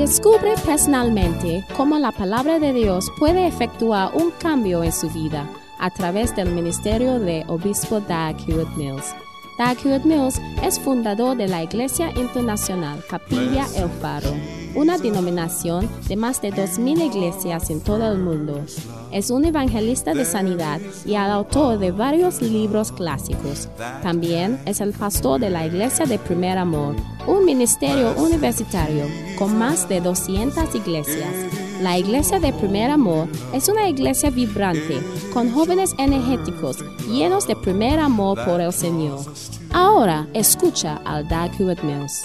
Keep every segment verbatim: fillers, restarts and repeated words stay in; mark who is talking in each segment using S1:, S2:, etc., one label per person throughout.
S1: Descubre personalmente cómo la palabra de Dios puede efectuar un cambio en su vida a través del ministerio de Obispo Dag Heward-Mills. Dag Heward-Mills es fundador de la Iglesia Internacional Capilla El Faro, una denominación de más de dos mil iglesias en todo el mundo. Es un evangelista de sanidad y el autor de varios libros clásicos. También es el pastor de la Iglesia de Primer Amor, un ministerio universitario con más de doscientas iglesias. La Iglesia de Primer Amor es una iglesia vibrante, con jóvenes energéticos, llenos de primer amor por el Señor. Ahora escucha al Dag Heward-Mills.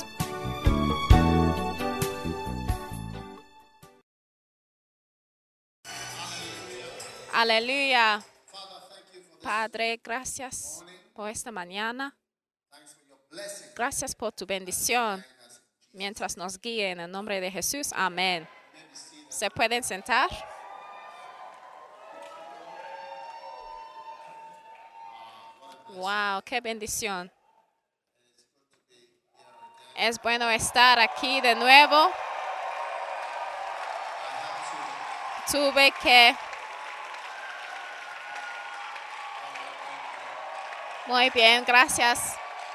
S1: Aleluya. Padre, gracias por esta mañana. Gracias por tu bendición. Mientras nos guíe en el nombre de Jesús. Amén. ¿Se pueden sentar? Wow, qué bendición. Es bueno estar aquí de nuevo. Tuve que... Muy bien, gracias.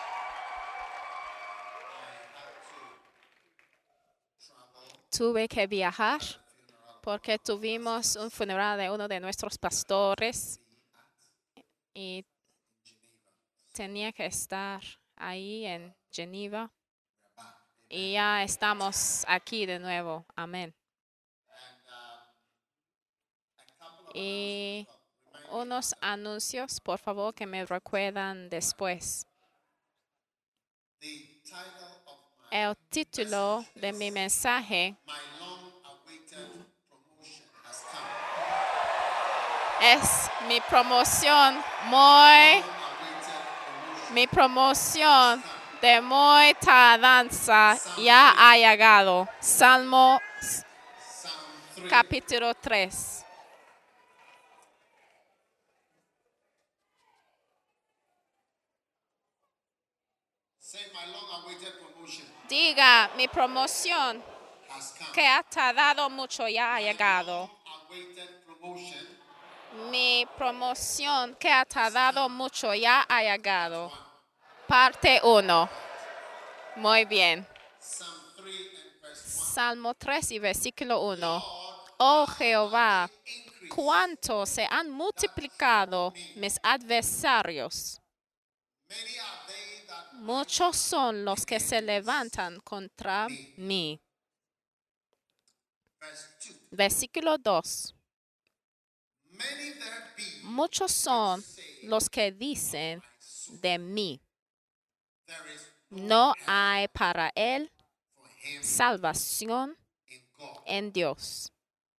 S1: Tuve que viajar porque tuvimos un funeral de uno de nuestros pastores y tenía que estar ahí en Geneva. Y ya estamos aquí de nuevo. Amén. Y unos anuncios, por favor, que me recuerdan después. El título de mi mensaje es mi promoción muy, mi promoción de muy tardanza ya ha llegado. Salmo capítulo tres. Diga, mi promoción que ha tardado mucho ya ha llegado. Mi promoción que ha tardado mucho ya ha llegado. Parte uno. Muy bien. Salmo tres y versículo uno. Oh Jehová, cuánto se han multiplicado mis adversarios. Muchos son los que se levantan contra mí. Versículo dos. Muchos son los que dicen de mí. No hay para él salvación en Dios.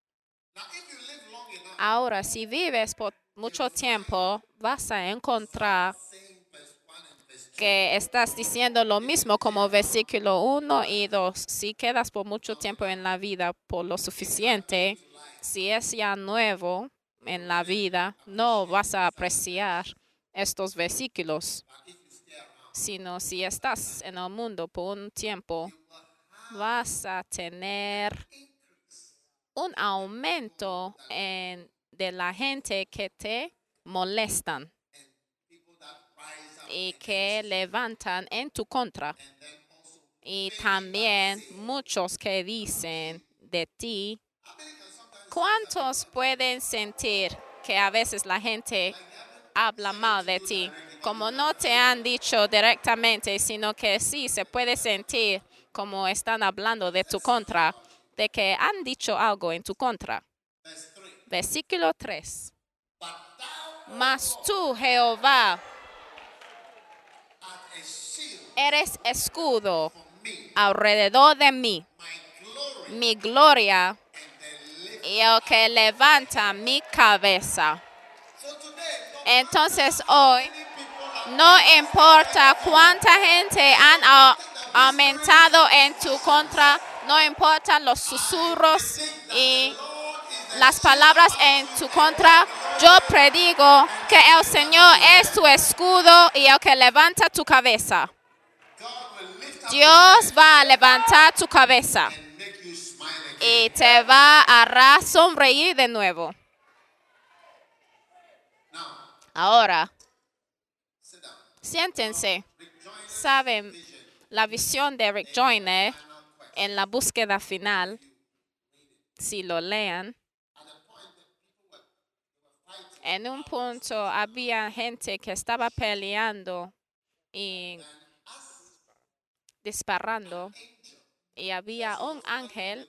S1: Ahora, si vives por mucho tiempo, vas a encontrar que estás diciendo lo mismo como versículo uno y dos. Si quedas por mucho tiempo en la vida, por lo suficiente, si es ya nuevo en la vida, no vas a apreciar estos versículos. Sino si estás en el mundo por un tiempo, vas a tener un aumento en, de la gente que te molestan y que levantan en tu contra. Y también muchos que dicen de ti. ¿Cuántos pueden sentir que a veces la gente habla mal de ti? Como no te han dicho directamente, sino que sí se puede sentir como están hablando de tu contra, de que han dicho algo en tu contra. Versículo tres. Mas tú, Jehová, eres escudo alrededor de mí, mi gloria y el que levanta mi cabeza. Entonces hoy, no importa cuánta gente han aumentado en tu contra, no importan los susurros y las palabras en tu contra, yo predigo que el Señor es tu escudo y el que levanta tu cabeza. Dios va a levantar tu cabeza y te va a hará sonreír de nuevo. Ahora, siéntense. Saben, la visión de Rick Joyner en la búsqueda final, si lo lean, en un punto había gente que estaba peleando y disparando, y había un ángel.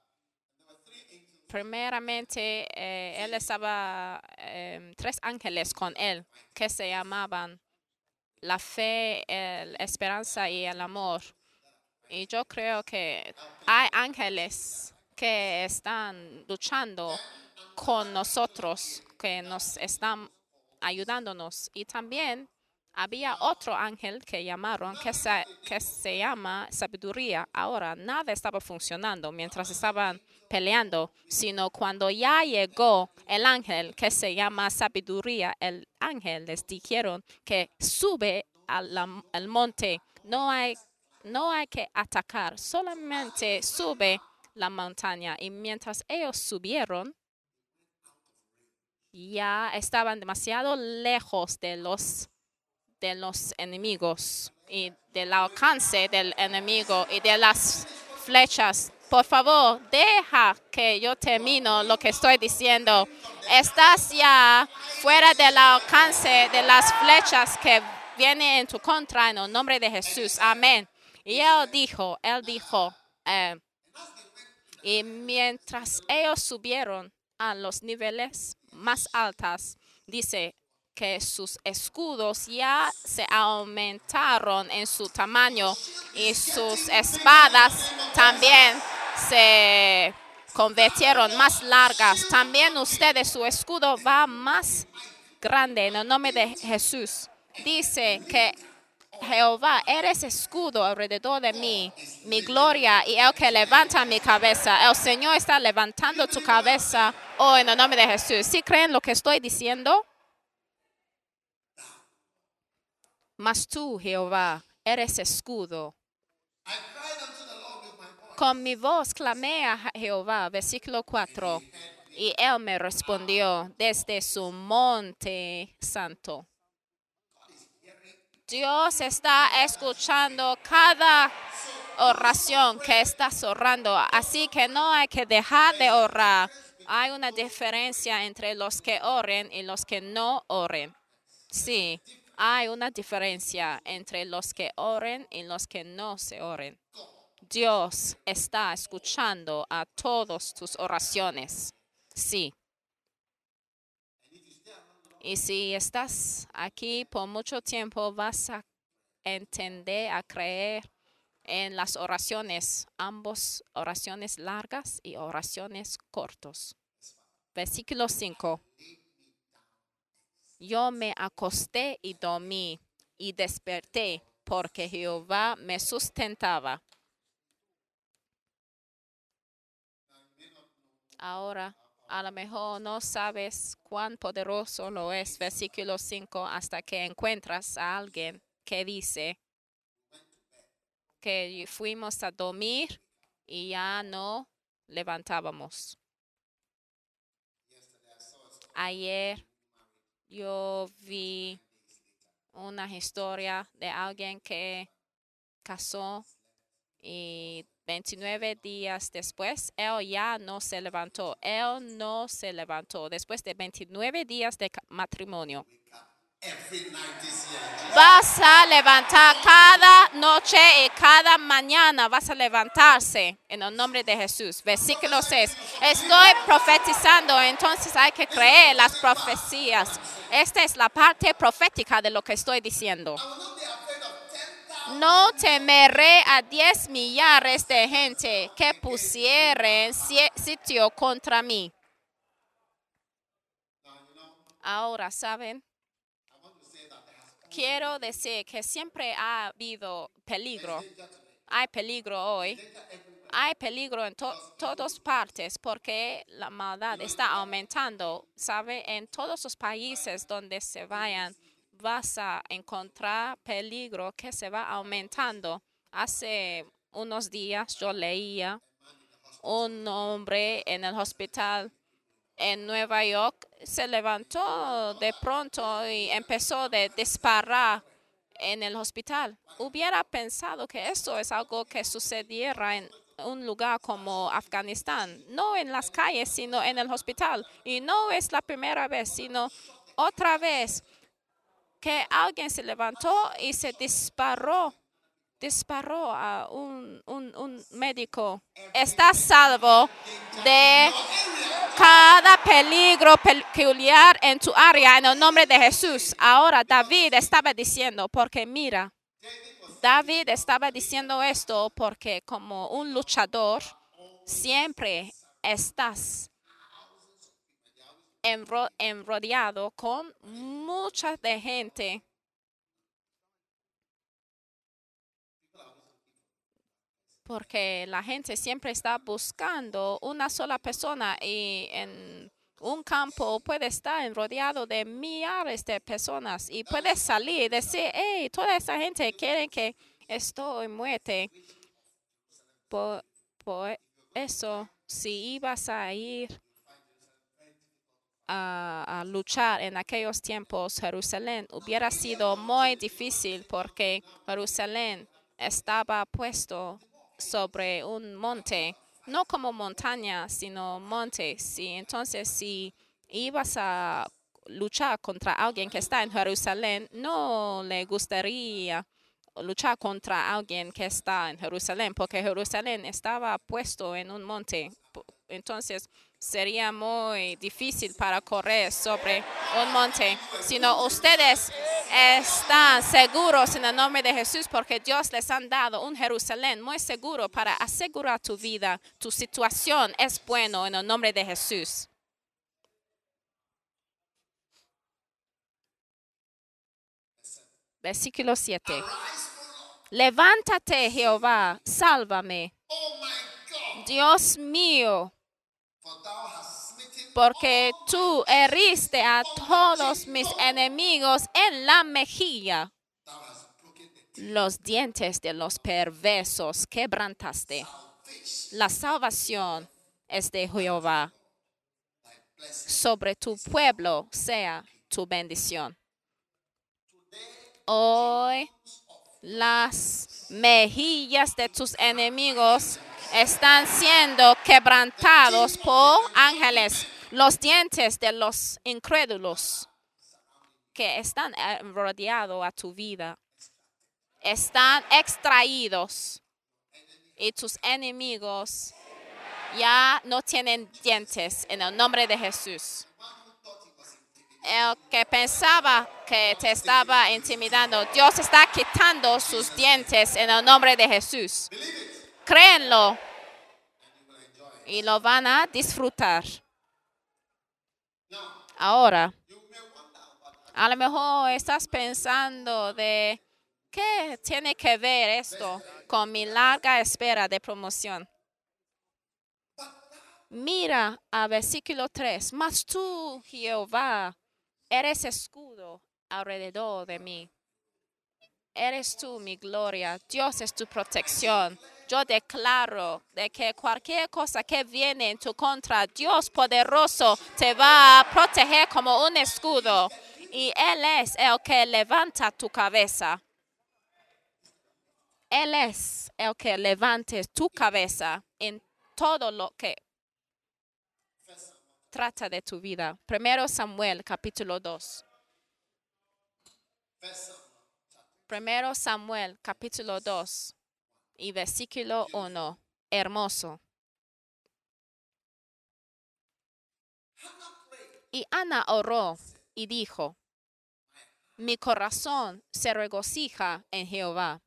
S1: Primeramente, eh, él estaba, eh, tres ángeles con él, que se llamaban la fe, la esperanza y el amor. Y yo creo que hay ángeles que están luchando con nosotros, que nos están ayudándonos. Y también había otro ángel que llamaron, que se, que se llama sabiduría. Ahora, nada estaba funcionando mientras estaban peleando, sino cuando ya llegó el ángel que se llama sabiduría, el ángel les dijeron que sube al, al monte. No hay, no hay que atacar, solamente sube la montaña. Y mientras ellos subieron, ya estaban demasiado lejos de los, de los enemigos y del alcance del enemigo y de las flechas. Por favor, deja que yo termino lo que estoy diciendo. Estás ya fuera del alcance de las flechas que vienen en tu contra en el nombre de Jesús. Amén. Y él dijo, él dijo, eh, y mientras ellos subieron a los niveles más altos, dice que sus escudos ya se aumentaron en su tamaño y sus espadas también se convirtieron más largas. También ustedes, su escudo va más grande en el nombre de Jesús. Dice que Jehová, eres escudo alrededor de mí, mi gloria y el que levanta mi cabeza. El Señor está levantando tu cabeza hoy en el nombre de Jesús. ¿Sí creen lo que estoy diciendo? Mas tú, Jehová, eres escudo. Con mi voz clamé a Jehová, versículo cuatro, y él me respondió desde su monte santo. Dios está escuchando cada oración que estás orando, así que no hay que dejar de orar. Hay una diferencia entre los que oren y los que no oren. Sí, hay una diferencia entre los que oren y los que no se oren. Dios está escuchando a todas tus oraciones. Sí. Y si estás aquí por mucho tiempo, vas a entender, a creer en las oraciones, ambos oraciones largas y oraciones cortas. Versículo cinco. Yo me acosté y dormí y desperté porque Jehová me sustentaba. Ahora, a lo mejor no sabes cuán poderoso lo es, versículo cinco, hasta que encuentras a alguien que dice que fuimos a dormir y ya no levantábamos. Ayer yo vi una historia de alguien que casó y veintinueve días después, él ya no se levantó. Él no se levantó después de veintinueve días de matrimonio. Vas a levantar cada noche y cada mañana. Vas a levantarse en el nombre de Jesús. Versículo seis. Estoy profetizando, entonces hay que creer las profecías. Esta es la parte profética de lo que estoy diciendo. No temeré a diez millares de gente que pusieren sitio contra mí. Ahora, ¿saben? Quiero decir que siempre ha habido peligro. Hay peligro hoy. Hay peligro en to todas partes porque la maldad está aumentando. ¿Sabe? En todos los países donde se vayan, vas a encontrar peligro que se va aumentando. Hace unos días yo leía un hombre en el hospital en Nueva York se levantó de pronto y empezó a disparar en el hospital. Hubiera pensado que esto es algo que sucediera en un lugar como Afganistán, no en las calles, sino en el hospital. Y no es la primera vez, sino otra vez que alguien se levantó y se disparó, disparó a un, un, un médico. Está salvo de cada peligro peculiar en tu área en el nombre de Jesús. Ahora David estaba diciendo, porque mira, David estaba diciendo esto porque como un luchador siempre estás enro enrodeado con mucha de gente. Porque la gente siempre está buscando una sola persona y en un campo puede estar rodeado de millares de personas y puede salir y decir, hey, toda esa gente quiere que estoy muerte. Por, por eso, si ibas a ir a, a luchar en aquellos tiempos, Jerusalén hubiera sido muy difícil porque Jerusalén estaba puesto sobre un monte, no como montaña, sino monte. Sí, entonces, si ibas a luchar contra alguien que está en Jerusalén, no le gustaría luchar contra alguien que está en Jerusalén, porque Jerusalén estaba puesto en un monte. Entonces, sería muy difícil para correr sobre un monte. Sino ustedes están seguros en el nombre de Jesús porque Dios les ha dado un Jerusalén muy seguro para asegurar tu vida. Tu situación es buena en el nombre de Jesús. Versículo siete. Levántate, Jehová, sálvame. Dios mío, porque tú heriste a todos mis enemigos en la mejilla. Los dientes de los perversos quebrantaste. La salvación es de Jehová. Sobre tu pueblo sea tu bendición. Hoy las mejillas de tus enemigos están siendo quebrantados por ángeles. Los dientes de los incrédulos que están rodeados a tu vida están extraídos y tus enemigos ya no tienen dientes en el nombre de Jesús. El que pensaba que te estaba intimidando, Dios está quitando sus dientes en el nombre de Jesús. Créenlo y lo van a disfrutar. Ahora, a lo mejor estás pensando de ¿qué tiene que ver esto con mi larga espera de promoción? Mira a versículo tres. Mas tú, Jehová, eres escudo alrededor de mí. Eres tú mi gloria. Dios es tu protección. Yo declaro de que cualquier cosa que viene en tu contra, Dios poderoso te va a proteger como un escudo. Y Él es el que levanta tu cabeza. Él es el que levante tu cabeza en todo lo que trata de tu vida. Primero Samuel, capítulo dos. Primero Samuel, capítulo dos y versículo uno. Hermoso. Y Ana oró y dijo, mi corazón se regocija en Jehová.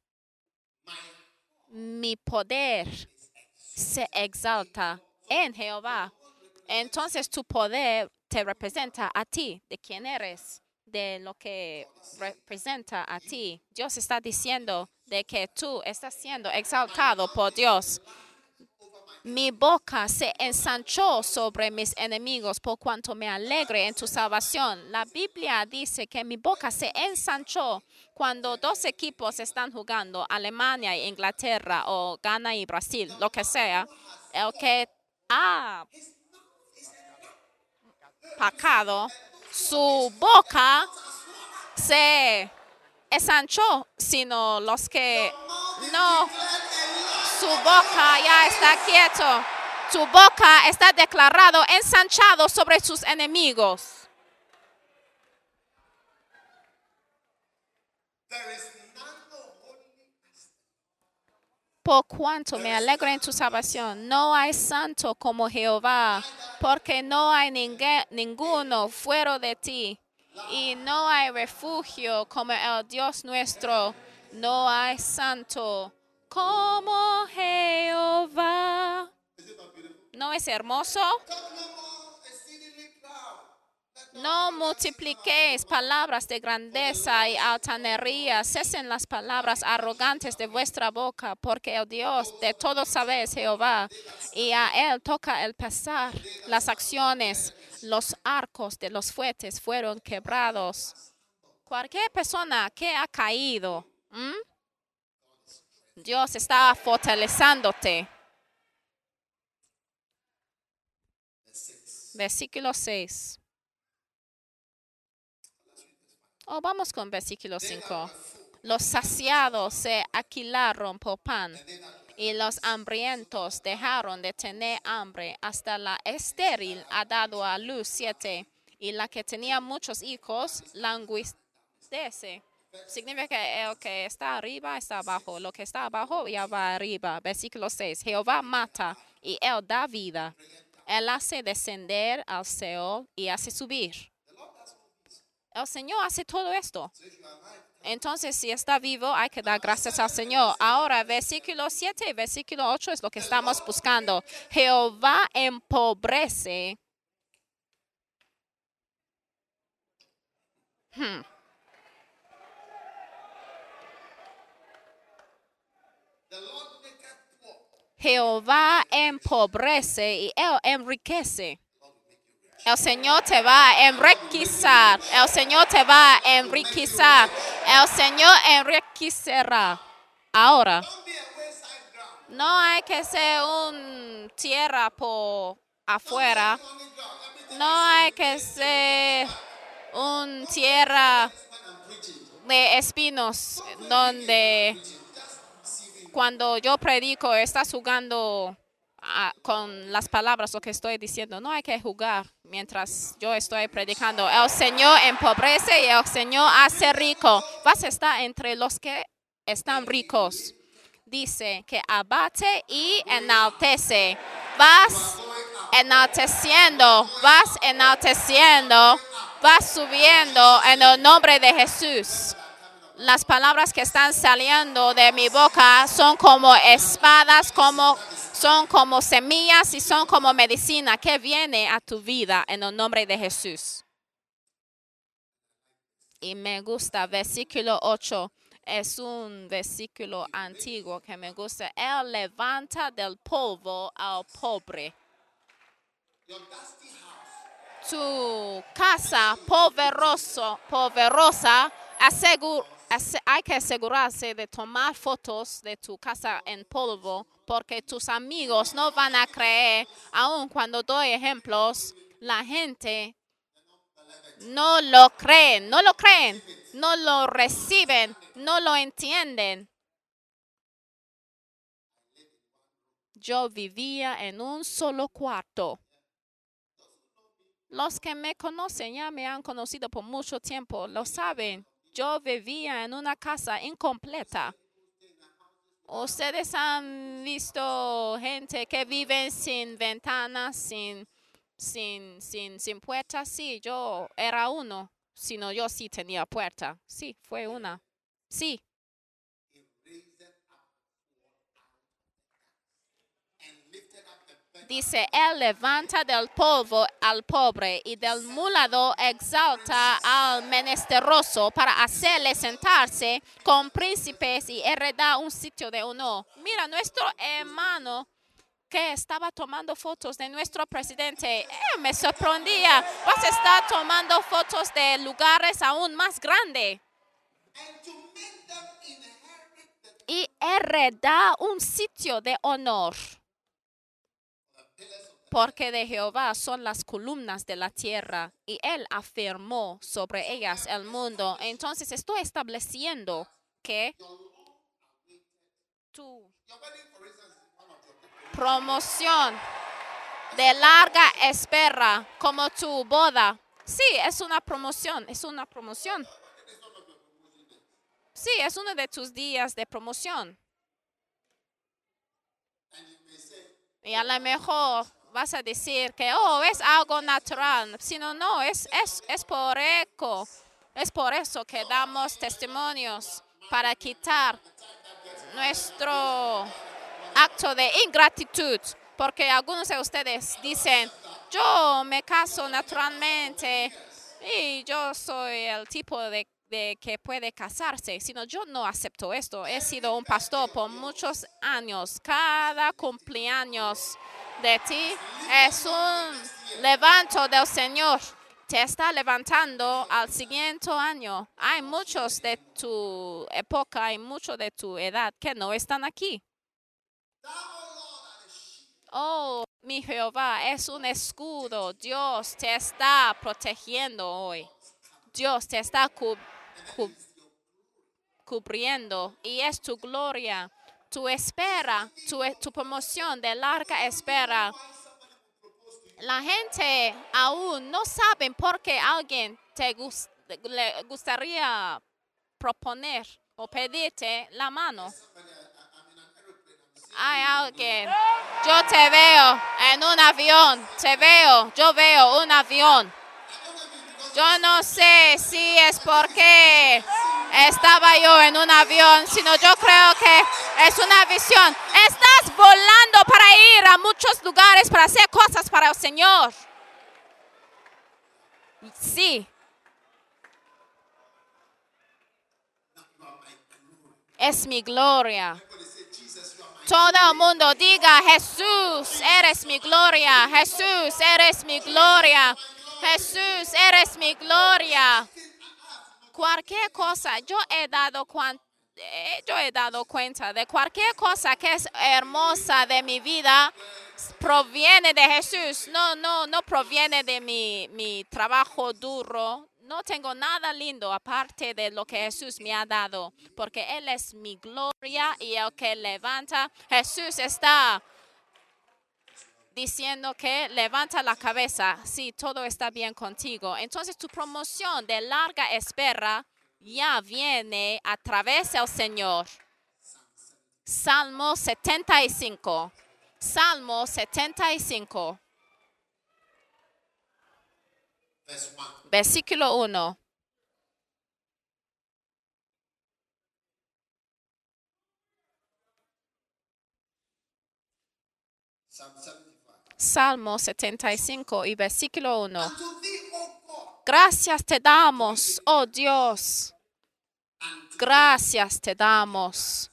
S1: Mi poder se exalta en Jehová. Entonces tu poder te representa a ti, de quién eres, de lo que representa a ti. Dios está diciendo de que tú estás siendo exaltado por Dios. Mi boca se ensanchó sobre mis enemigos por cuanto me alegre en tu salvación. La Biblia dice que mi boca se ensanchó cuando dos equipos están jugando, Alemania e Inglaterra o Ghana y Brasil, lo que sea. El que ha pecado, su boca se ensanchó, sino los que no, su boca ya está quieto. Su boca está declarado ensanchado sobre sus enemigos. Por cuanto me alegro en tu salvación, no hay santo como Jehová, porque no hay ningué- ninguno fuera de ti, y no hay refugio como el Dios nuestro, no hay santo como Jehová. ¿No es hermoso? No multipliquéis palabras de grandeza y altanería. Cesen las palabras arrogantes de vuestra boca, porque el Dios de todos sabe es Jehová, y a él toca el pesar. Las acciones, los arcos de los fuertes fueron quebrados. Cualquier persona que ha caído, ¿m? Dios está fortaleciéndote. Versículo seis. Oh, vamos con versículo cinco. Los saciados se alquilaron por pan, y los hambrientos dejaron de tener hambre. Hasta la estéril ha dado a luz siete, y la que tenía muchos hijos languidece. Significa que el que está arriba está abajo, lo que está abajo ya va arriba. Versículo seis. Jehová mata y él da vida. Él hace descender al Seol y hace subir. El Señor hace todo esto. Entonces, si está vivo, hay que dar gracias al Señor. Ahora, versículo siete y versículo ocho es lo que estamos buscando. Jehová empobrece. Hmm. Jehová empobrece y él enriquece. El Señor te va a enriquecer. El Señor te va a enriquecer. El Señor enriquecerá. Ahora, no hay que ser un tierra por afuera. No hay que ser un tierra de espinos donde cuando yo predico estás jugando uh, con las palabras lo que estoy diciendo. No hay que jugar mientras yo estoy predicando. El Señor empobrece y el Señor hace rico. Vas a estar entre los que están ricos. Dice que abate y enaltece. Vas enalteciendo, vas enalteciendo, vas subiendo en el nombre de Jesús. Las palabras que están saliendo de mi boca son como espadas, como, son como semillas y son como medicina que viene a tu vida en el nombre de Jesús. Y me gusta, versículo ocho, es un versículo antiguo que me gusta. Él levanta del polvo al pobre. Tu casa polveroso, polverosa, asegura. Hay que asegurarse de tomar fotos de tu casa en polvo porque tus amigos no van a creer, aun cuando doy ejemplos, la gente no lo creen, no lo creen, no lo reciben, no lo entienden. Yo vivía en un solo cuarto. Los que me conocen ya me han conocido por mucho tiempo, lo saben. Yo vivía en una casa incompleta. Ustedes han visto gente que vive sin ventanas, sin, sin, sin, sin puertas. Sí, yo era uno, sino yo sí tenía puerta. Sí, fue una. Sí. Dice, él levanta del polvo al pobre y del mulado exalta al menesteroso para hacerle sentarse con príncipes y heredar un sitio de honor. Mira, nuestro hermano que estaba tomando fotos de nuestro presidente, eh, me sorprendía. Vas a estar tomando fotos de lugares aún más grandes. Y heredar un sitio de honor. porque de Jehová son las columnas de la tierra, y Él afirmó sobre ellas el mundo. Entonces estoy estableciendo que tu promoción de larga espera, como tu boda, sí, es una promoción, es una promoción. Sí, es uno de tus días de promoción. Y a lo mejor vas a decir que, oh, es algo natural. Sino, no, es, es, es por eco. Es por eso que damos testimonios para quitar nuestro acto de ingratitud. Porque algunos de ustedes dicen, yo me caso naturalmente y yo soy el tipo de, de que puede casarse. Sino yo no acepto esto. He sido un pastor por muchos años. Cada cumpleaños de ti es un levanto del Señor. Te está levantando al siguiente año. Hay muchos de tu época, hay muchos de tu edad que no están aquí. Oh, mi Jehová, es un escudo. Dios te está protegiendo hoy. Dios te está cu cu cubriendo y es tu gloria, tu espera, tu, tu promoción de larga espera. La gente aún no sabe por qué alguien te gust le gustaría proponer o pedirte la mano. Hay alguien, yo te veo en un avión, te veo, yo veo un avión. Yo no sé si es porque estaba yo en un avión, sino yo creo que es una visión. Estás volando para ir a muchos lugares para hacer cosas para el Señor. Sí. Es mi gloria. Todo el mundo diga, Jesús, eres mi gloria. Jesús, eres mi gloria. Jesús, eres mi gloria. Cualquier cosa, yo he dado cuenta, yo he dado cuenta de cualquier cosa que es hermosa de mi vida, proviene de Jesús. No, no, no proviene de mi, mi trabajo duro. No tengo nada lindo aparte de lo que Jesús me ha dado, porque Él es mi gloria y el que levanta. Jesús está diciendo que levanta la cabeza si todo está bien contigo. Entonces tu promoción de larga espera ya viene a través del Señor. Salmo setenta y cinco. Salmo setenta y cinco. Versículo uno. Salmo setenta y cinco y versículo uno. Gracias te damos, oh Dios. Gracias te damos.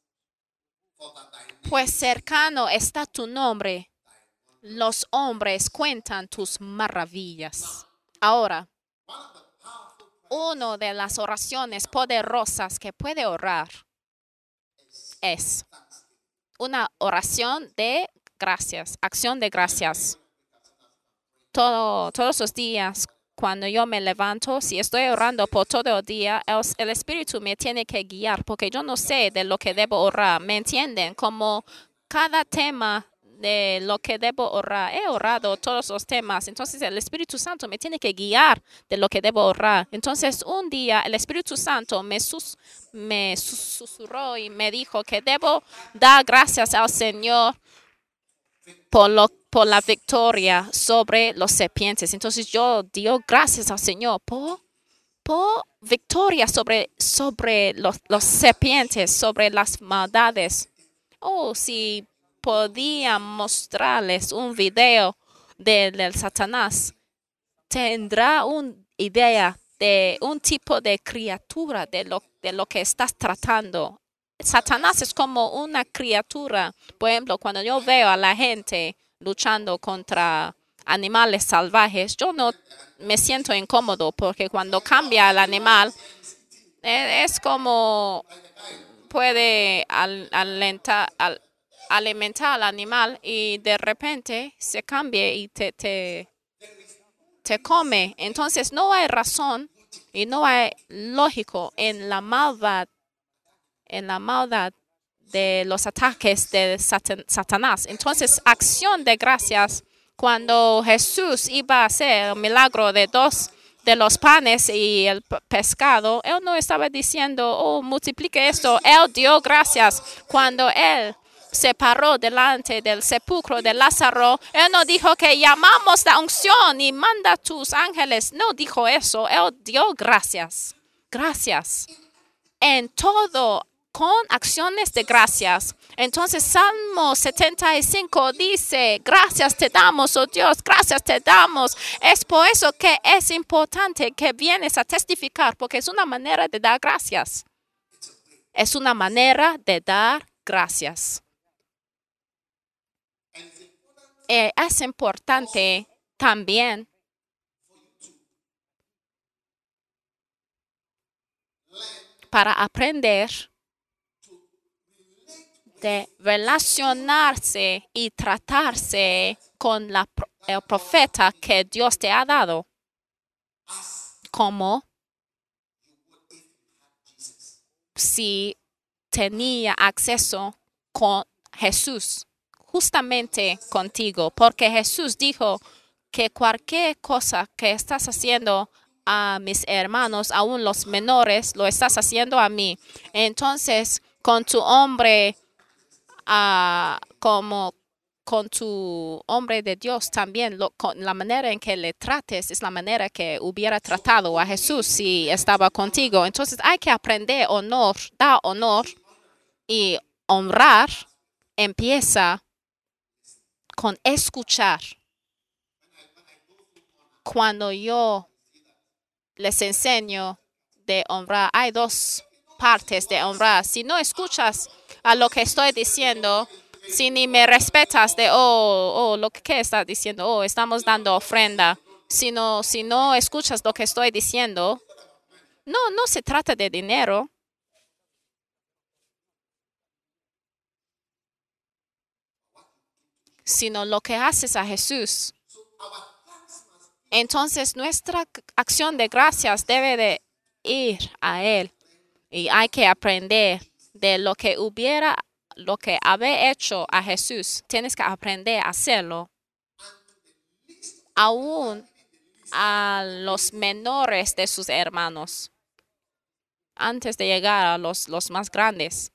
S1: Pues cercano está tu nombre. Los hombres cuentan tus maravillas. Ahora, una de las oraciones poderosas que puede orar es una oración de gracias, acción de gracias. Todo, todos los días, cuando yo me levanto, si estoy orando por todo el día, el, el Espíritu me tiene que guiar, porque yo no sé de lo que debo orar. ¿Me entienden? Como cada tema de lo que debo orar, he orado todos los temas. Entonces el Espíritu Santo me tiene que guiar de lo que debo orar. Entonces un día el Espíritu Santo me, sus, me susurró y me dijo que debo dar gracias al Señor por, lo, por la victoria sobre los serpientes. Entonces yo digo gracias al Señor por, por victoria sobre, sobre los, los serpientes, sobre las maldades. Oh, si podía mostrarles un video del de, de Satanás, tendrá una idea de un tipo de criatura de lo, de lo que estás tratando. Satanás es como una criatura. Por ejemplo, cuando yo veo a la gente luchando contra animales salvajes, yo no me siento incómodo, porque cuando cambia el animal, es como puede al, alentar, al, alimentar al animal y de repente se cambia y te, te, te come. Entonces no hay razón y no hay lógico en la maldad, en la maldad de los ataques de Satan- Satanás. Entonces, acción de gracias cuando Jesús iba a hacer el milagro de dos de los panes y el p- pescado, él no estaba diciendo, oh, multiplique esto. Él dio gracias cuando él se paró delante del sepulcro de Lázaro. Él no dijo que llamamos la unción y manda tus ángeles. No dijo eso. Él dio gracias. Gracias. En todo con acciones de gracias. Entonces, Salmo setenta y cinco dice, gracias te damos, oh Dios, gracias te damos. Es por eso que es importante que vienes a testificar, porque es una manera de dar gracias. Es una manera de dar gracias. Eh, es importante también para aprender de relacionarse y tratarse con la, el profeta que Dios te ha dado, como si tenía acceso con Jesús, justamente contigo, porque Jesús dijo que cualquier cosa que estás haciendo a mis hermanos, aún los menores, lo estás haciendo a mí. Entonces, con tu hombre, uh, como con tu hombre de Dios también, lo, con la manera en que le trates es la manera que hubiera tratado a Jesús si estaba contigo. Entonces hay que aprender honor, dar honor y honrar empieza con escuchar. Cuando yo les enseño de honrar, hay dos partes de honrar. Si no escuchas a lo que estoy diciendo, si ni me respetas de, oh, oh, lo que ¿qué estás diciendo, oh, estamos dando ofrenda. Si no, si no escuchas lo que estoy diciendo, no, no se trata de dinero. Sino lo que haces a Jesús. Entonces nuestra acción de gracias debe de ir a Él. Y hay que aprender de lo que hubiera, lo que había hecho a Jesús. Tienes que aprender a hacerlo. Aún a los menores de sus hermanos. Antes de llegar a los, los más grandes.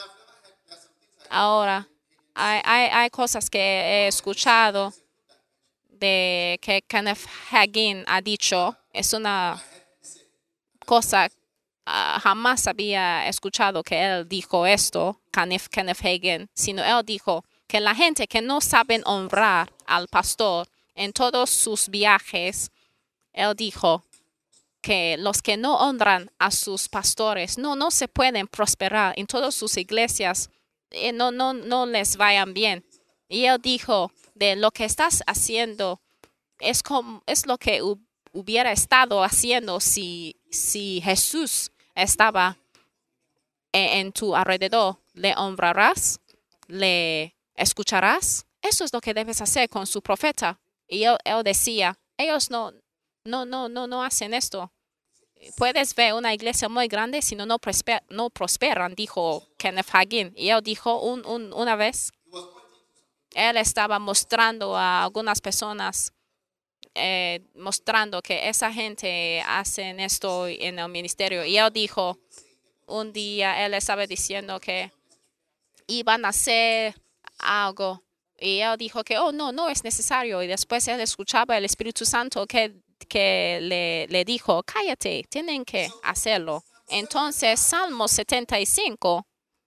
S1: Ahora, hay, hay, hay cosas que he escuchado de que Kenneth Hagin ha dicho. Es una cosa uh, jamás había escuchado que él dijo esto, Kenneth, Kenneth Hagin, sino él dijo que la gente que no saben honrar al pastor en todos sus viajes, él dijo que los que no honran a sus pastores no, no se pueden prosperar en todas sus iglesias, eh, no, no, no les vayan bien. Y él dijo, de lo que estás haciendo es, como, es lo que hubiera estado haciendo si, si Jesús estaba en, en tu alrededor. Le honrarás, le escucharás. Eso es lo que debes hacer con su profeta. Y él, él decía, ellos no, no, no, no, no hacen esto. Puedes ver una iglesia muy grande, si no, no, prosper, no prosperan, dijo Kenneth Hagin. Y él dijo un, un, una vez, él estaba mostrando a algunas personas, eh, mostrando que esa gente hace esto en el ministerio. Y él dijo, un día él estaba diciendo que iban a hacer algo. Y él dijo que, oh, no, no es necesario. Y después él escuchaba el Espíritu Santo que, que le, le dijo, cállate, tienen que hacerlo. Entonces, Salmo setenta y cinco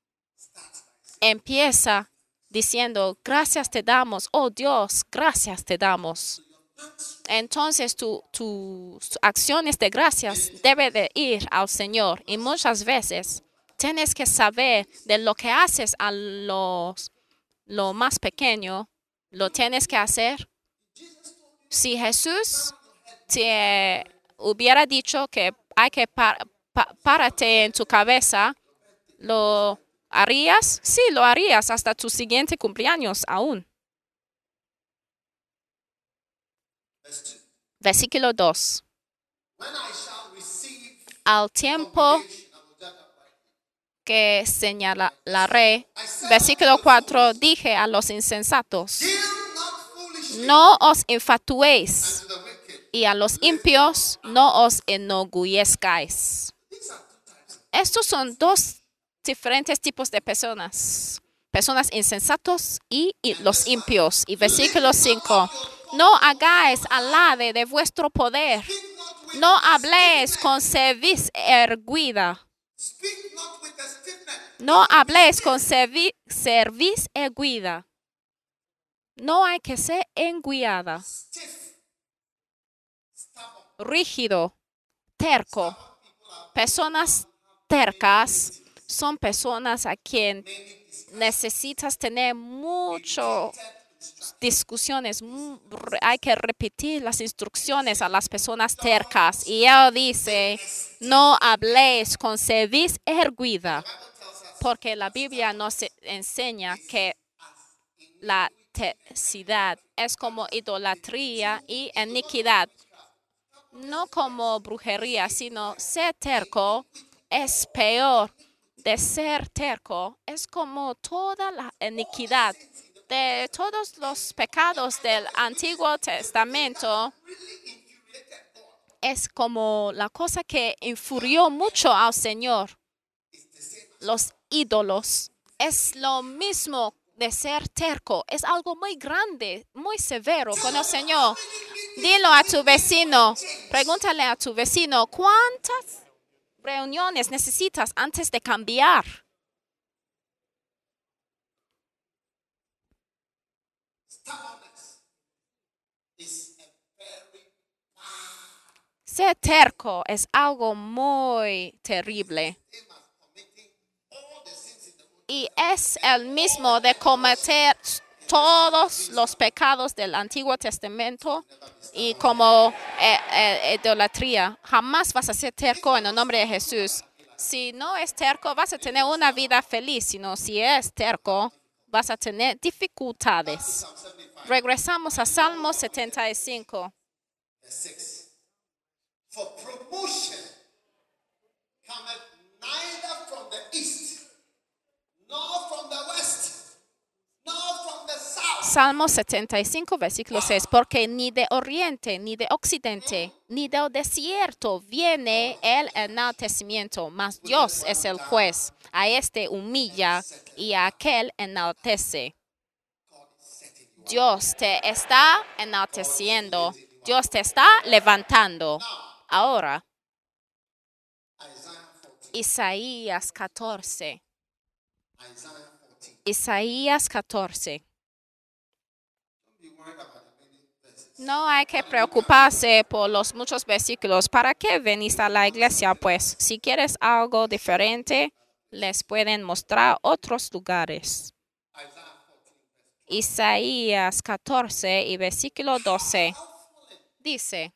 S1: empieza diciendo, gracias te damos, oh Dios, gracias te damos. Entonces, tus tu acciones de gracias deben de ir al Señor. Y muchas veces tienes que saber de lo que haces a los lo más pequeño, lo tienes que hacer. Si Jesús te hubiera dicho que hay que par, pa, párate en tu cabeza, lo ¿Harías? Sí, lo harías hasta tu siguiente cumpleaños aún. Versículo dos. Al tiempo que señalaré. Versículo cuatro. Dije a los insensatos, no os infatuéis, y a los impios no os enorgullezcáis. Estos son dos diferentes tipos de personas. Personas insensatos y, y los impios. Y versículo cinco. No hagáis alarde de vuestro poder. No habléis con cerviz erguida. No habléis con cervi cerviz erguida. No hay que ser enguiada. Rígido, terco. Personas tercas son personas a quien necesitas tener muchas discusiones. Hay que repetir las instrucciones a las personas tercas. Y él dice, no habléis con cerviz erguida. Porque la Biblia nos enseña que la terquedad es como idolatría y iniquidad. No como brujería, sino ser terco es peor. De ser terco es como toda la iniquidad de todos los pecados del Antiguo Testamento. Es como la cosa que infurió mucho al Señor. Los ídolos es lo mismo de ser terco. Es algo muy grande, muy severo con el Señor. Dilo a tu vecino, pregúntale a tu vecino, ¿cuántas reuniones necesitas antes de cambiar? Ser terco es algo muy terrible. Y es el mismo de cometer todos los pecados del Antiguo Testamento y como eh, eh, idolatría. Jamás vas a ser terco en el nombre de Jesús. Si no es terco, vas a tener una vida feliz. Sino si es terco, vas a tener dificultades. Regresamos a Salmo setenta y cinco.
S2: For promotion cometh neither from the east, nor from the west, nor from the south.
S1: Salmo setenta y cinco, versículo seis. Porque ni de oriente, ni de occidente, ni del desierto viene el enaltecimiento, mas Dios es el juez. A este humilla y a aquel enaltece. Dios te está enalteciendo. Dios te está levantando. Ahora, Isaías catorce. Isaías catorce. No hay que preocuparse por los muchos versículos. ¿Para qué venís a la iglesia? Pues, si quieres algo diferente, les pueden mostrar otros lugares. Isaías catorce y versículo doce. Dice,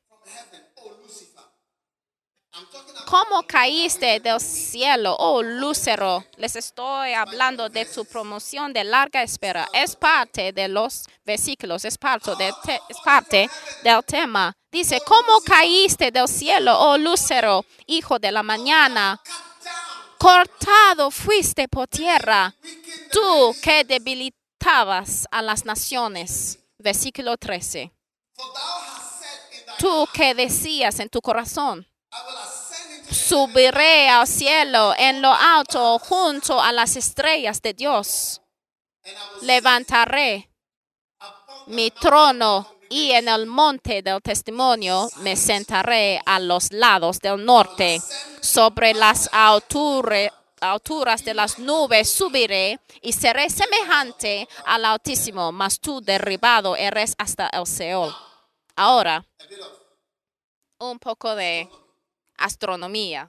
S1: ¿cómo caíste del cielo, oh Lúcero? Les estoy hablando de tu promoción de larga espera. Es parte de los versículos, es parte, de te, es parte del tema. Dice, ¿cómo caíste del cielo, oh Lúcero, hijo de la mañana? Cortado fuiste por tierra, tú que debilitabas a las naciones. Versículo trece. Tú que decías en tu corazón, subiré al cielo en lo alto junto a las estrellas de Dios. Levantaré mi trono y en el monte del testimonio me sentaré a los lados del norte. Sobre las altura, alturas de las nubes subiré y seré semejante al Altísimo, mas tú derribado eres hasta el Seol. Ahora, un poco de astronomía.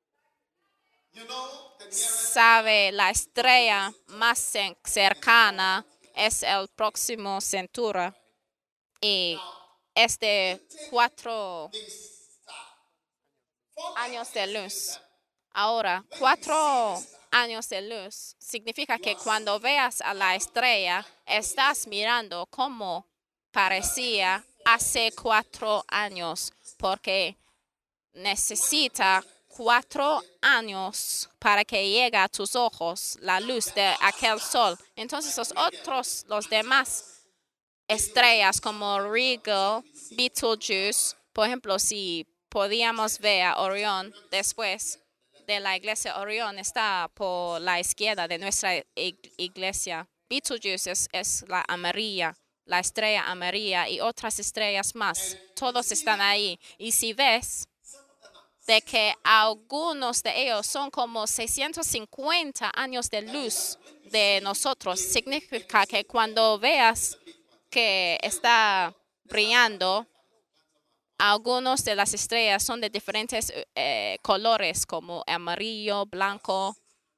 S1: Sabe, la estrella más cercana es el próximo Centauro y es de cuatro años de luz. Ahora, cuatro años de luz significa que cuando veas a la estrella, estás mirando cómo parecía hace cuatro años, porque necesita cuatro años para que llegue a tus ojos la luz de aquel sol. Entonces los otros, los demás estrellas como Rigel, Betelgeuse, por ejemplo, si podíamos ver a Orión después de la iglesia, Orión está por la izquierda de nuestra iglesia. Betelgeuse es, es la amarilla, la estrella amarilla y otras estrellas más. Todos están ahí. Y si ves de que algunos de ellos son como seiscientos cincuenta años de luz de nosotros, significa que cuando veas que está brillando, algunos de las estrellas son de diferentes eh, colores, como amarillo, blanco.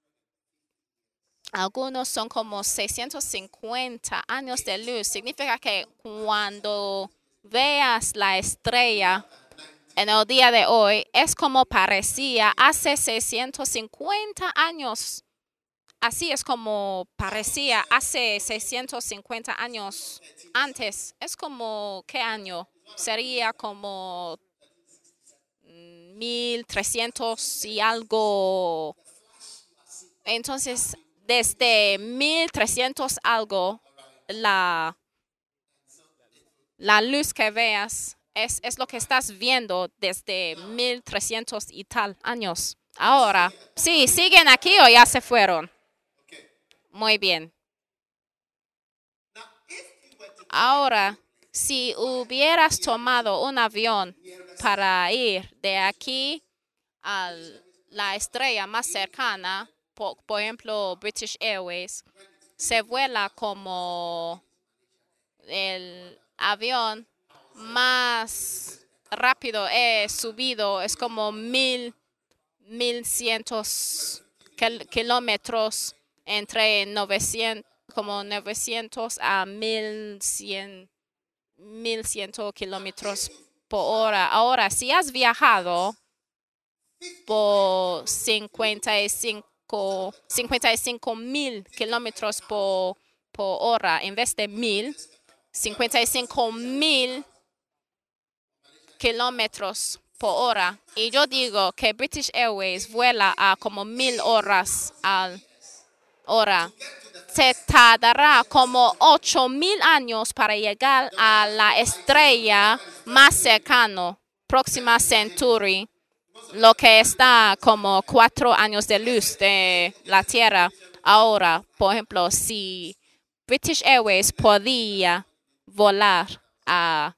S1: Algunos son como seiscientos cincuenta años de luz. Significa que cuando veas la estrella en el día de hoy, es como parecía hace seiscientos cincuenta años. Así es como parecía hace seiscientos cincuenta años antes. Es como, ¿qué año? Sería como mil trescientos y algo. Entonces, desde mil trescientos algo, la, la luz que veas es, es lo que estás viendo desde mil trescientos y tal años. Ahora, sí, ¿siguen aquí o ya se fueron? Muy bien. Ahora, si hubieras tomado un avión para ir de aquí a la estrella más cercana, por, por ejemplo, British Airways, se vuela como el avión más rápido he subido, es como mil, mil cientos kil kilómetros entre novecientos, como novecientos a mil cien, mil cien kilómetros por hora. Ahora, si has viajado por cincuenta y cinco mil kilómetros por, por hora en vez de mil, cincuenta y cinco mil kilómetros por hora. Y yo digo que British Airways vuela a como mil horas al hora. Se tardará como ocho mil años para llegar a la estrella más cercana, Próxima Centauri, lo que está como cuatro años de luz de la Tierra. Ahora, por ejemplo, si British Airways podía volar a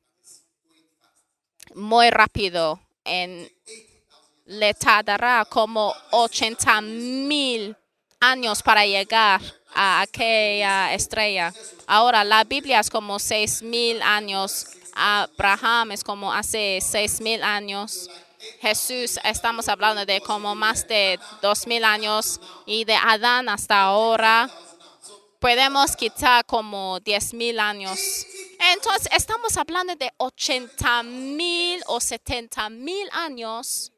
S1: muy rápido, en, le tardará como ochenta mil años para llegar a aquella estrella. Ahora, la Biblia es como seis mil años. Abraham es como hace seis mil años. Jesús, estamos hablando de como más de dos mil años. Y de Adán hasta ahora, podemos quitar como diez mil años. Entonces, estamos hablando de ochenta mil o setenta mil años.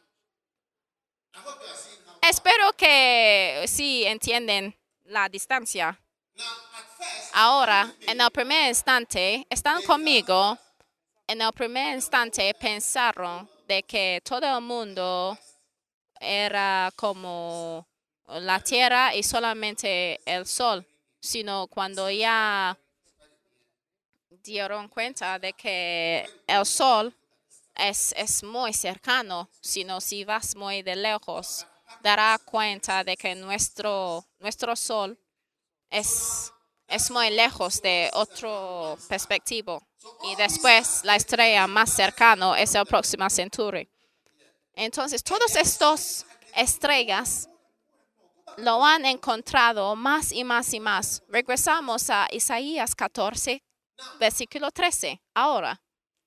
S1: Espero que sí entienden la distancia. Ahora, en el primer instante, están conmigo. En el primer instante pensaron de que todo el mundo era como la tierra y solamente el sol, sino cuando ya dieron cuenta de que el sol es, es muy cercano, sino si vas muy de lejos, dará cuenta de que nuestro, nuestro sol es, es muy lejos de otro perspectivo. Y después la estrella más cercana es el Próxima Centauri. Entonces, todas estas estrellas lo han encontrado más y más y más. Regresamos a Isaías catorce, versículo trece. Ahora,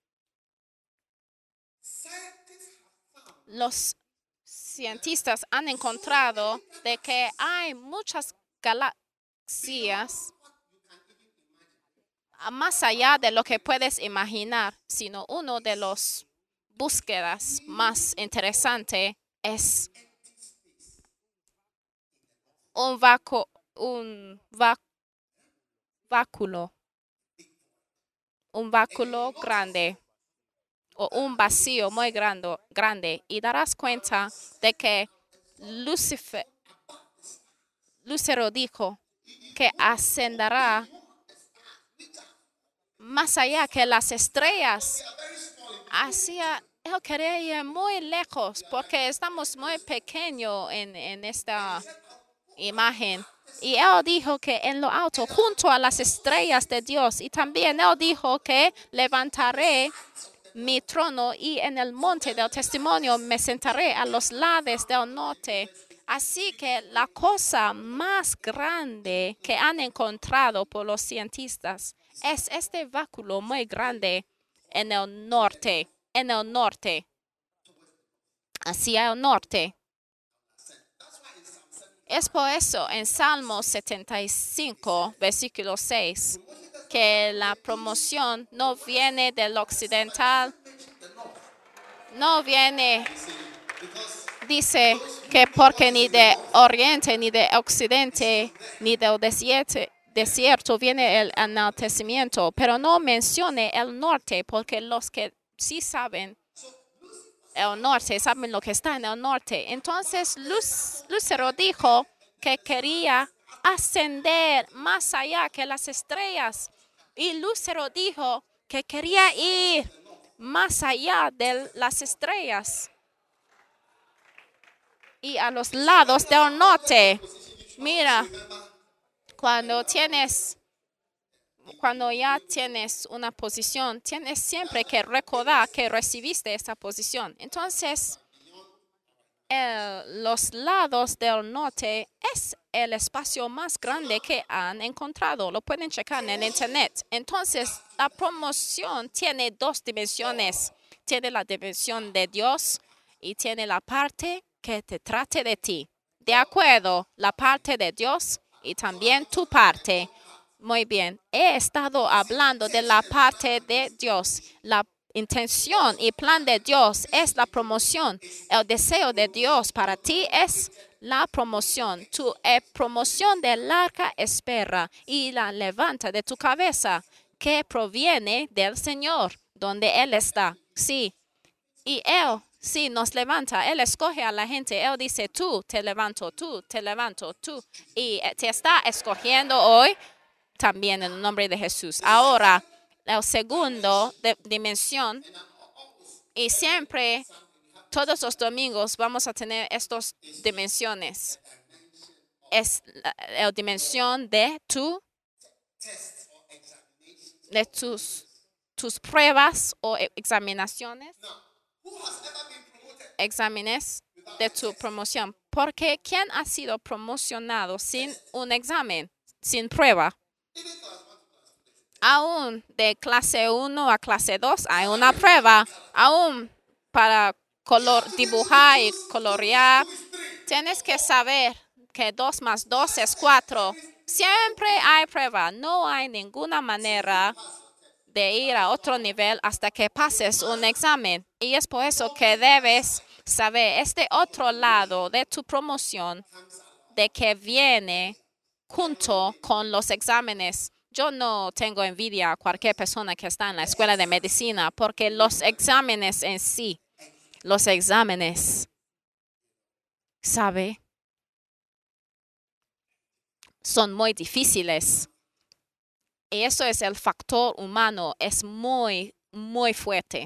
S1: los cientistas han encontrado de que hay muchas galaxias más allá de lo que puedes imaginar, sino uno de los búsquedas más interesantes es un vacu, un va, váculo, un váculo grande o un vacío muy grande, grande y darás cuenta de que Lucifer, Lucero dijo que ascenderá más allá que las estrellas. Hacia, él quería ir muy lejos porque estamos muy pequeños en, en esta imagen. Y él dijo que en lo alto, junto a las estrellas de Dios. Y también él dijo que levantaré mi trono y en el monte del testimonio me sentaré a los lados del norte. Así que la cosa más grande que han encontrado por los cientistas es este váculo muy grande en el norte, en el norte, hacia el norte. Es por eso en Salmo setenta y cinco, versículo seis, que la promoción no viene del occidental, no viene, dice que porque ni de oriente, ni de occidente, ni del desierto, desierto viene el enaltecimiento, pero no mencione el norte, porque los que sí saben el norte, saben lo que está en el norte. Entonces Luz, Lucero dijo que quería ascender más allá que las estrellas. Y Lucero dijo que quería ir más allá de las estrellas. Y a los lados del norte. Mira, cuando tienes, cuando ya tienes una posición, tienes siempre que recordar que recibiste esa posición. Entonces, el, los lados del norte es el espacio más grande que han encontrado. Lo pueden checar en el internet. Entonces, la promoción tiene dos dimensiones. Tiene la dimensión de Dios y tiene la parte que te trate de ti. De acuerdo, la parte de Dios y también tu parte. Muy bien, he estado hablando de la parte de Dios. La intención y plan de Dios es la promoción. El deseo de Dios para ti es la promoción. Tu eh, promoción de larga espera y la levanta de tu cabeza que proviene del Señor, donde Él está. Sí, y Él sí nos levanta. Él escoge a la gente. Él dice, tú te levanto, tú te levanto, tú. Y te está escogiendo hoy también en el nombre de Jesús. Ahora, el segundo de dimensión, y siempre, todos los domingos vamos a tener estas dimensiones. Es la, la dimensión de tu, de tus, tus pruebas o examinaciones, exámenes de tu promoción. Porque ¿quién ha sido promocionado sin un examen, sin prueba? Aún de clase uno a clase dos hay una prueba. Aún para color, dibujar y colorear, tienes que saber que dos más dos es cuatro. Siempre hay prueba. No hay ninguna manera de ir a otro nivel hasta que pases un examen. Y es por eso que debes saber este otro lado de tu promoción, de que viene junto con los exámenes. Yo no tengo envidia a cualquier persona que está en la escuela de medicina porque los exámenes en sí, los exámenes, ¿sabe? Son muy difíciles. Y eso es el factor humano, es muy, muy fuerte.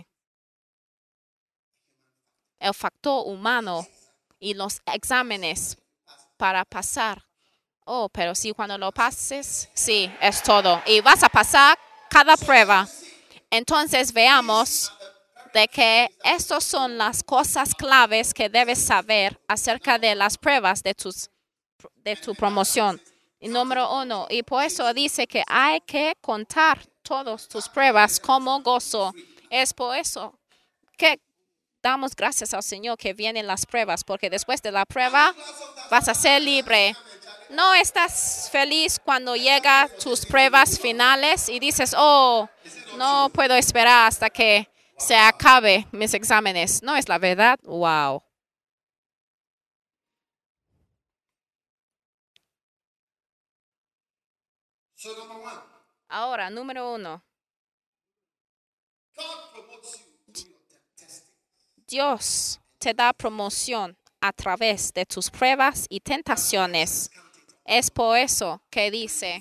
S1: El factor humano y los exámenes para pasar. Oh, pero sí, cuando lo pases, sí, es todo. Y vas a pasar cada prueba. Entonces veamos de que estas son las cosas claves que debes saber acerca de las pruebas de, tus, de tu promoción. Y número uno, y por eso dice que hay que contar todas tus pruebas como gozo. Es por eso que damos gracias al Señor que vienen las pruebas, porque después de la prueba vas a ser libre. ¿No estás feliz cuando llegan tus pruebas finales y dices, oh, no puedo esperar hasta que se acabe mis exámenes? ¿No es la verdad? Wow.
S2: So number one,
S1: Ahora, número uno.
S2: God promotes you through your te- testing.
S1: Dios te da promoción a través de tus pruebas y tentaciones. Es por eso que dice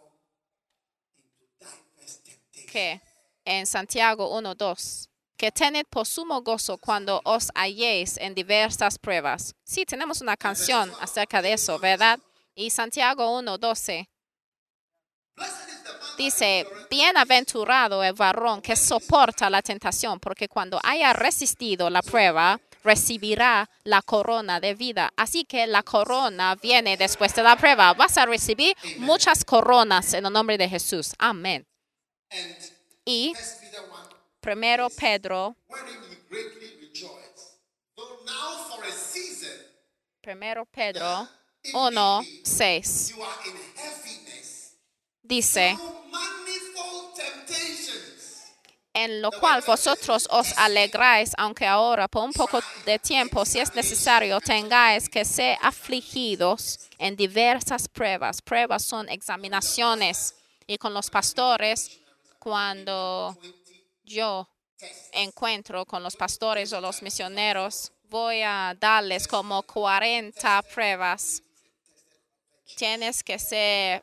S2: Diverse temptation.
S1: que en Santiago uno dos, que tened por sumo gozo cuando os halléis en diversas pruebas. Sí, tenemos una canción acerca de eso, ¿verdad? Y Santiago uno doce
S2: Blessed is the man that
S1: dice,
S2: endureth
S1: bienaventurado el varón que soporta la tentación, porque cuando haya resistido la prueba, recibirá la corona de vida. Así que la corona viene después de la prueba. Vas a recibir muchas coronas en el nombre de Jesús. Amén.
S2: and
S1: Y
S2: First Peter one,
S1: primero Pedro,
S2: wherein ye greatly rejoice, though now for a season
S1: primero Pedro uno seis
S2: you are in heaviness,
S1: dice,
S2: through manifold temptations.
S1: en lo cual vosotros os alegráis, aunque ahora por un poco de tiempo, si es necesario, tengáis que ser afligidos en diversas pruebas. Pruebas son examinaciones. Y con los pastores, cuando yo encuentro con los pastores o los misioneros, voy a darles como cuarenta pruebas. Tienes que ser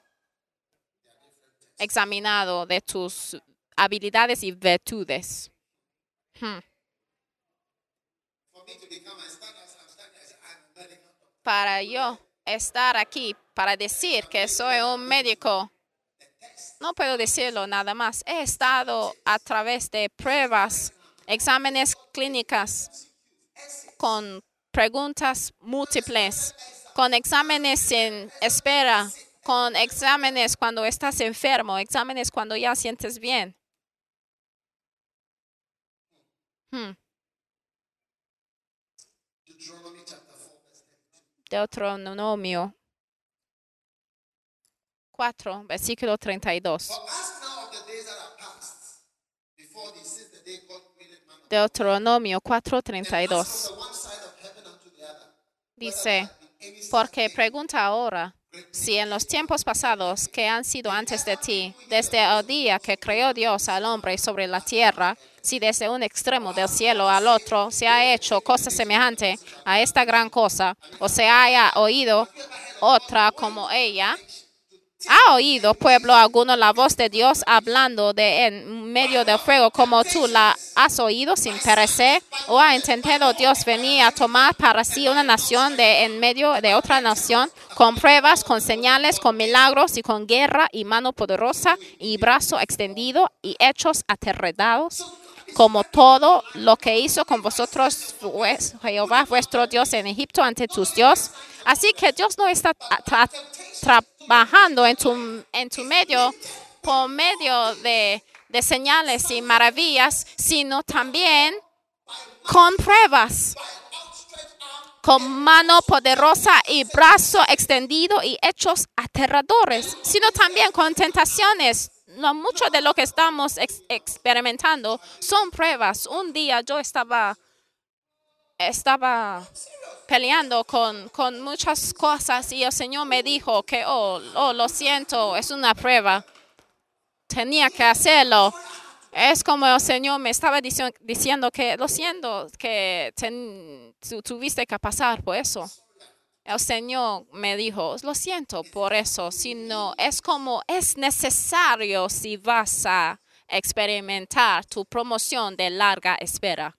S1: examinado de tus habilidades y virtudes. Hmm.
S2: For me to become a stand as I'm standing as I'm a medical doctor.
S1: Para yo estar aquí, para decir que soy un médico, no puedo decirlo nada más. He estado a través de pruebas, exámenes clínicas, con preguntas múltiples, con exámenes sin espera, con exámenes cuando estás enfermo, exámenes cuando ya sientes bien. Hmm.
S2: Deuteronomy chapter four, verse thirty-two.
S1: Deuteronomio cuatro, versículo treinta y dos.
S2: For ask now of the days that are past, before thee, since the day God created man.
S1: Deuteronomio cuatro, treinta y
S2: And ask
S1: dos.
S2: from the one side of heaven unto the other.
S1: Dice, porque pregunta ahora si en los tiempos pasados que han sido antes de ti, desde el día que creó Dios al hombre sobre la tierra, si desde un extremo del cielo al otro se ha hecho cosa semejante a esta gran cosa, o se haya oído otra como ella, ¿ha oído pueblo alguno la voz de Dios hablando de en medio del fuego como tú la has oído sin perecer? ¿O ha intentado Dios venir a tomar para sí una nación de en medio de otra nación con pruebas, con señales, con milagros y con guerra y mano poderosa y brazo extendido y hechos aterrados? Como todo lo que hizo con vosotros pues, Jehová vuestro Dios en Egipto ante tus dioses. Así que Dios no está tra- tra- trabajando en tu, en tu medio por medio de, de señales y maravillas, sino también con pruebas, con mano poderosa y brazo extendido y hechos aterradores, sino también con tentaciones. No, mucho de lo que estamos ex- experimentando son pruebas. Un día yo estaba, estaba peleando con, con muchas cosas y el Señor me dijo que, oh, oh, lo siento, es una prueba. Tenía que hacerlo. Es como el Señor me estaba dici- diciendo que, lo siento, que ten- tu- tuviste que pasar por eso. El Señor me dijo, lo siento por eso, sino es como es necesario si vas a experimentar tu promoción de larga espera.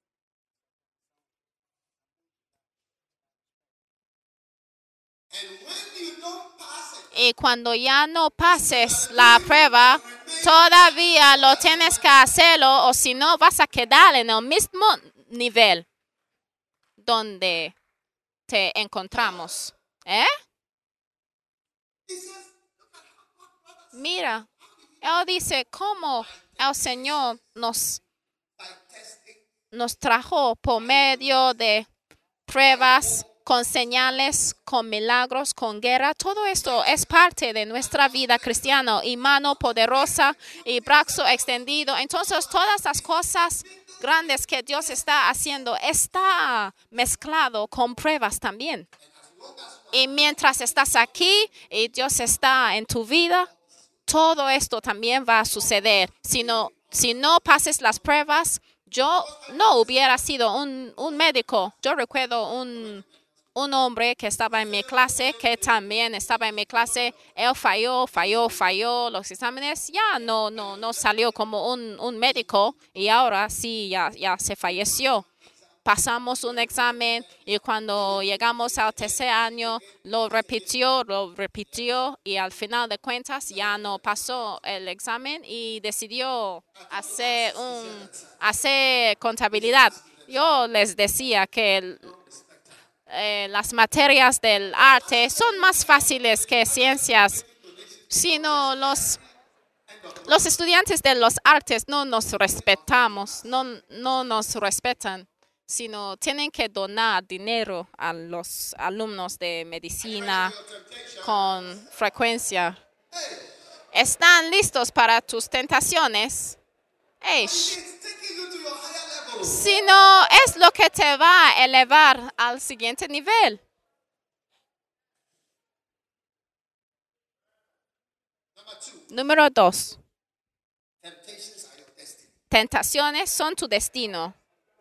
S2: And when you don't pass it,
S1: Y cuando ya no pases la prueba, todavía lo tienes que hacerlo o si no vas a quedar en el mismo nivel donde te encontramos. ¿Eh?
S2: he says, look at how God brought us
S1: Mira, él dice cómo el Señor nos,
S2: by testing.
S1: nos trajo por medio de pruebas, con señales, con milagros, con guerra. Todo esto es parte de nuestra vida cristiana y mano poderosa y brazo extendido. Entonces, todas las cosas grandes que Dios está haciendo está mezclado con pruebas también. Y mientras estás aquí y Dios está en tu vida, todo esto también va a suceder. Si no, si no pases las pruebas, yo no hubiera sido un, un médico. Yo recuerdo un, un hombre que estaba en mi clase, que también estaba en mi clase. Él falló, falló, falló los exámenes. Ya no, no, no salió como un, un médico y ahora sí, ya, ya se falleció. Pasamos un examen y cuando llegamos al tercer año lo repitió, lo repitió y al final de cuentas ya no pasó el examen y decidió hacer un hacer contabilidad. Yo les decía que el, eh, las materias del arte son más fáciles que ciencias, sino los los estudiantes de los artes no nos respetamos, no, no nos respetan, sino tienen que donar dinero a los alumnos de medicina con frecuencia. ¿Están listos para tus tentaciones? Hey, si no es lo que te va a elevar al siguiente nivel. Número dos. Tentaciones son tu destino.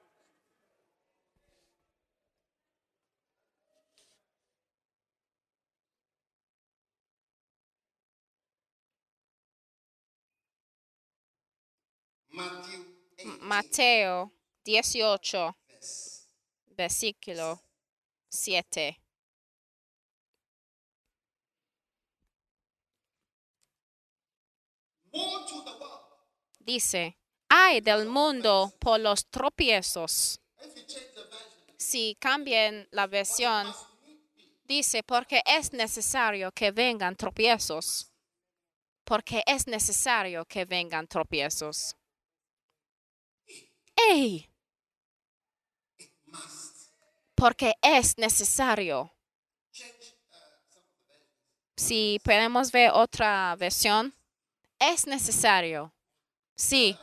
S1: Mateo dieciocho, versículo siete. Dice, ay del mundo por los tropiezos. Si cambian la versión, dice, porque es necesario que vengan tropiezos. Porque es necesario que vengan tropiezos. ¡Ey! Porque es necesario. Si podemos ver otra versión, es necesario. Sí.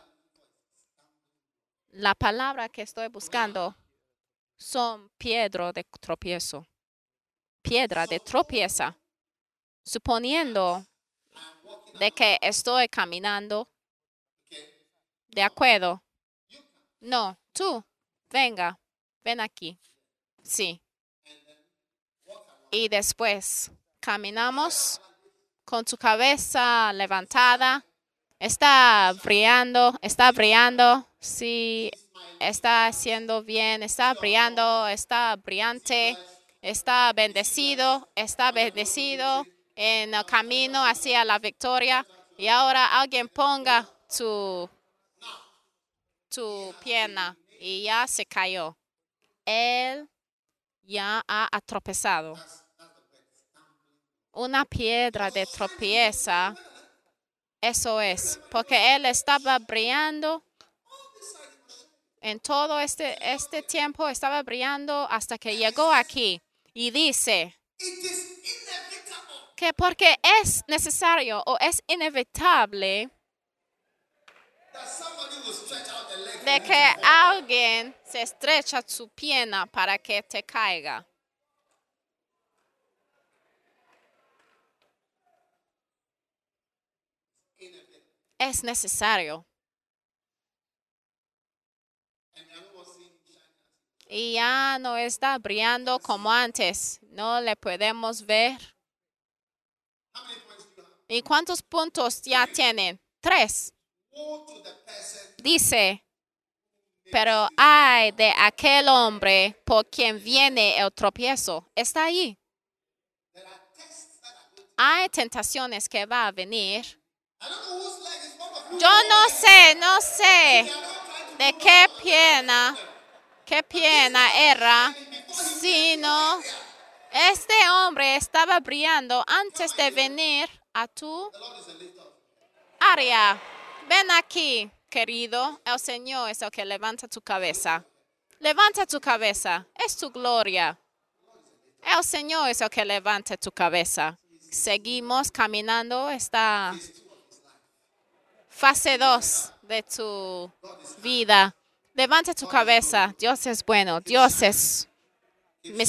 S1: La palabra que estoy buscando son piedra de tropiezo. Piedra de tropieza. Suponiendo de que estoy caminando. De acuerdo. No, tú, venga, ven aquí. Sí. Y después caminamos con tu cabeza levantada. Está brillando, está brillando. Sí, está haciendo bien, está brillando, está brillante, está bendecido, está bendecido en el camino hacia la victoria. Y ahora alguien ponga tu tu pierna y ya se cayó. Él ya ha tropezado. Una piedra de tropieza, eso es, porque él estaba brillando en todo este, este tiempo, estaba brillando hasta que llegó aquí y dice que porque es necesario o es inevitable de que alguien se estrecha su pierna para que te caiga. Es necesario. Y ya no está brillando como antes. No le podemos ver. ¿Y cuántos puntos ya tienen? Tres. Dice, pero ay de aquel hombre por quien viene el tropiezo. Está ahí. Hay tentaciones que va a venir. Yo no sé, no sé de qué pierna, qué pierna era, sino este hombre estaba brillando antes de venir a tu área. Ven aquí, querido. El Señor es el que levanta tu cabeza. Levanta tu cabeza. Es tu gloria. El Señor es el que levanta tu cabeza. Seguimos caminando esta fase dos de tu vida. Levanta tu cabeza. Dios es bueno. Dios es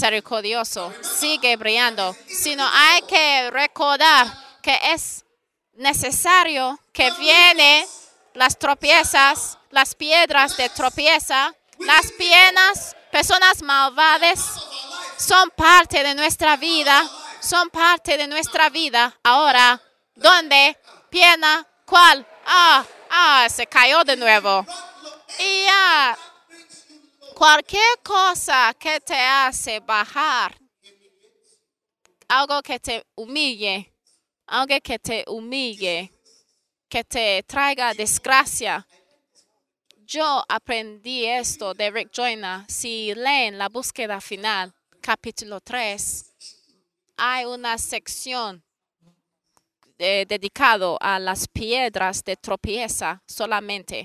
S1: misericordioso. Sigue brillando. Sino hay que recordar que es
S3: necesario que vienen las tropiezas, las piedras de tropieza, las pienas, personas malvadas, son parte de nuestra vida, son parte de nuestra vida. Ahora, ¿dónde? Piena, ¿cuál? Ah, ah, se cayó de nuevo. Y ya, cualquier cosa que te hace bajar, algo que te humille, algo que te humille, que te traiga desgracia. Yo aprendí esto de Rick Joyner. Si leen La búsqueda final, capítulo tres, hay una sección eh, dedicado a las piedras de tropieza solamente.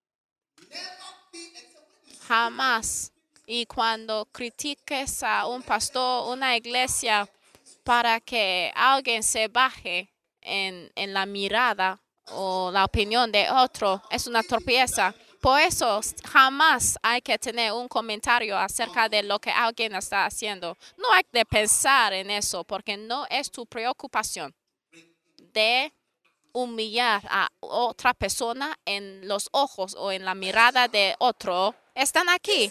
S3: Jamás. Y cuando critiques a un pastor, una iglesia, para que alguien se baje en, en la mirada o la opinión de otro, es una tropieza. Por eso jamás hay que tener un comentario acerca de lo que alguien está haciendo. No hay que pensar en eso porque no es tu preocupación de humillar a otra persona en los ojos o en la mirada de otro. Están aquí.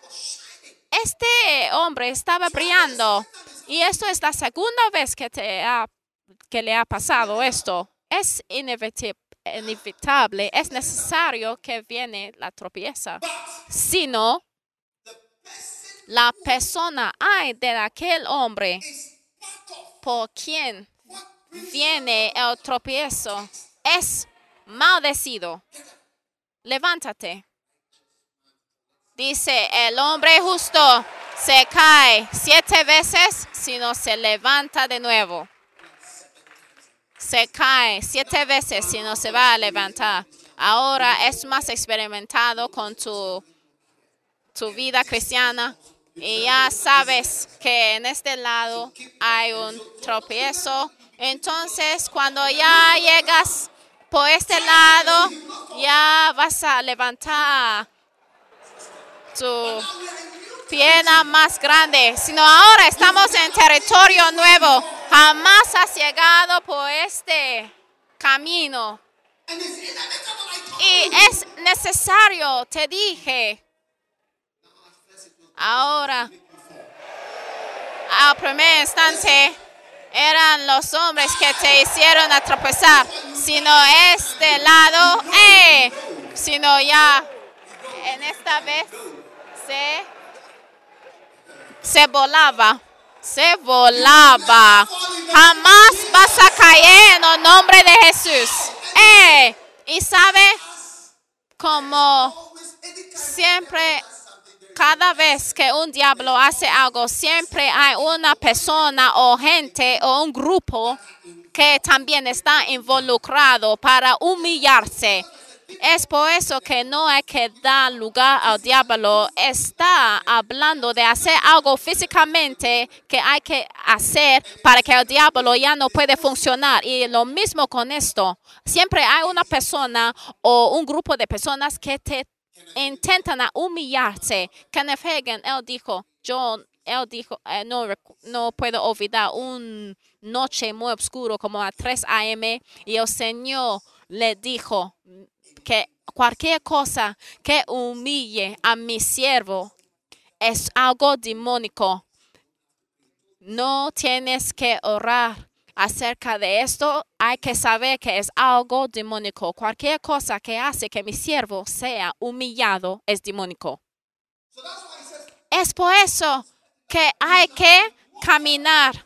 S3: Este hombre estaba brillando y esto es la segunda vez que, te ha, que le ha pasado esto. Es inevitable. inevitable, es necesario que viene la tropieza. Si no, la persona ay de aquel hombre por quien viene el tropiezo es maldecido. Levántate. Dice, el hombre justo se cae siete veces si no se levanta de nuevo. Se cae siete veces si no se va a levantar. Ahora es más experimentado con tu, tu vida cristiana y ya sabes que en este lado hay un tropiezo. Entonces, cuando ya llegas por este lado, ya vas a levantar tu pierna más grande. Sino ahora estamos en territorio nuevo. Jamás has llegado por este camino. Y es necesario, te dije. Ahora, al primer instante, eran los hombres que te hicieron a tropezar. Sino este lado, eh, sino ya, en esta vez, se, se volaba. Se volaba. Jamás vas a caer en el nombre de Jesús. Eh, y sabe, como siempre, cada vez que un diablo hace algo, siempre hay una persona o gente o un grupo que también está involucrado para humillarse. Es por eso que no hay que dar lugar al diablo. Está hablando de hacer algo físicamente que hay que hacer para que el diablo ya no puede funcionar. Y lo mismo con esto. Siempre hay una persona o un grupo de personas que te intentan a humillarse. Kenneth Hagin, él dijo, yo, él dijo, eh, no, no puedo olvidar una noche muy oscura como a tres a m y el Señor le dijo que cualquier cosa que humille a mi siervo es algo demónico. No tienes que orar acerca de esto. Hay que saber que es algo demónico. Cualquier cosa que hace que mi siervo sea humillado es demónico. Es por eso que hay que caminar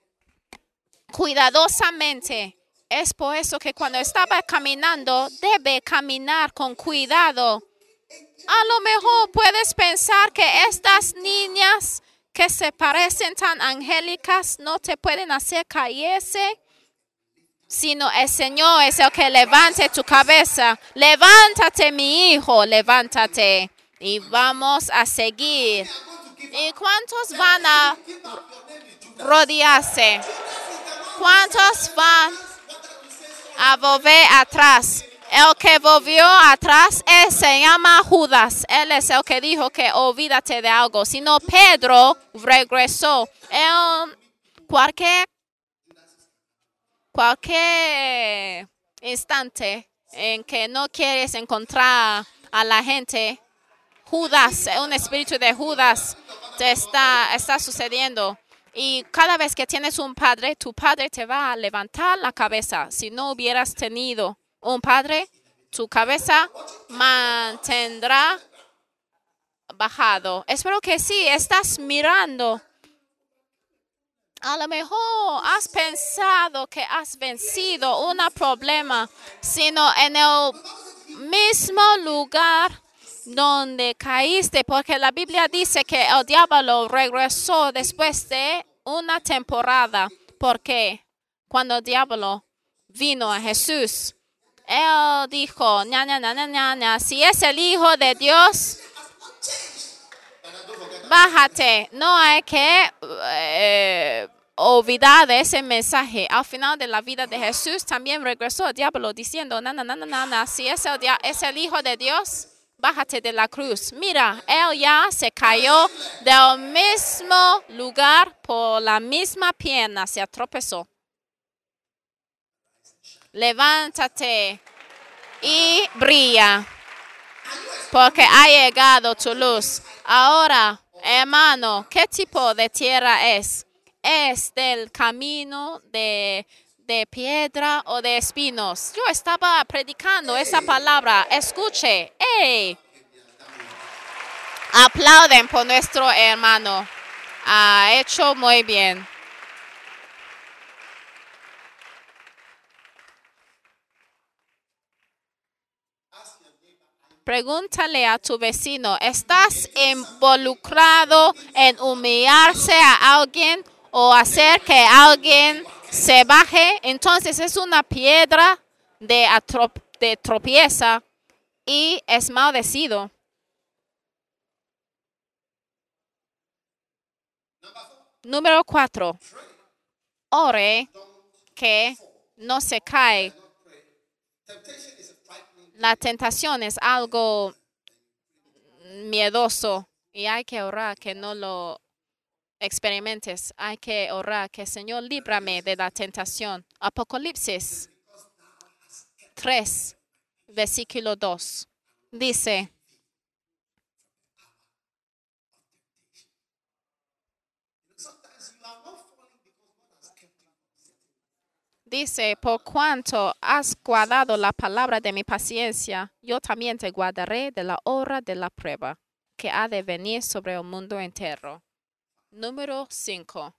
S3: cuidadosamente. Es por eso que cuando estaba caminando, debe caminar con cuidado. A lo mejor puedes pensar que estas niñas que se parecen tan angélicas no te pueden hacer caerse, sino el Señor es el que levante tu cabeza. Levántate, mi hijo, levántate. Y vamos a seguir. ¿Y cuántos van a rodearse? ¿Cuántos van a volver atrás? El que volvió atrás, él se llama Judas. Él es el que dijo que olvídate de algo. Sino Pedro regresó. Él, cualquier cualquier instante en que no quieres encontrar a la gente, Judas, un espíritu de Judas te está, está sucediendo. Y cada vez que tienes un padre, tu padre te va a levantar la cabeza. Si no hubieras tenido un padre, tu cabeza mantendrá bajado. Espero que sí, estás mirando. A lo mejor has pensado que has vencido un problema, sino en el mismo lugar donde caíste, porque la Biblia dice que el diablo regresó después de una temporada, porque cuando el diablo vino a Jesús, él dijo, ña, ña, ña, ña, ña, si es el Hijo de Dios, bájate. No hay que eh, olvidar de ese mensaje. Al final de la vida de Jesús también regresó el diablo diciendo, na, na, na, na, na, si es el, es el Hijo de Dios, bájate de la cruz. Mira, él ya se cayó del mismo lugar por la misma pierna, se tropezó. Levántate y brilla, porque ha llegado tu luz. Ahora, hermano, ¿qué tipo de tierra es? ¿Es del camino de, de piedra o de espinos? Yo estaba predicando esa palabra. Escuche. ¡Ey! Aplauden por nuestro hermano. Ha hecho muy bien. Pregúntale a tu vecino, ¿estás involucrado en humillarse a alguien o hacer que alguien se baje? Entonces es una piedra de, atrop de tropieza y es maldecido. Número cuatro. Ore que no se cae. La tentación es algo miedoso y hay que orar que no lo experimentes. Hay que orar que Señor líbrame de la tentación. Apocalipsis tres, versículo dos. Dice, Dice, por cuanto has guardado la palabra de mi paciencia, yo también te guardaré de la hora de la prueba que ha de venir sobre el mundo entero. Número cinco.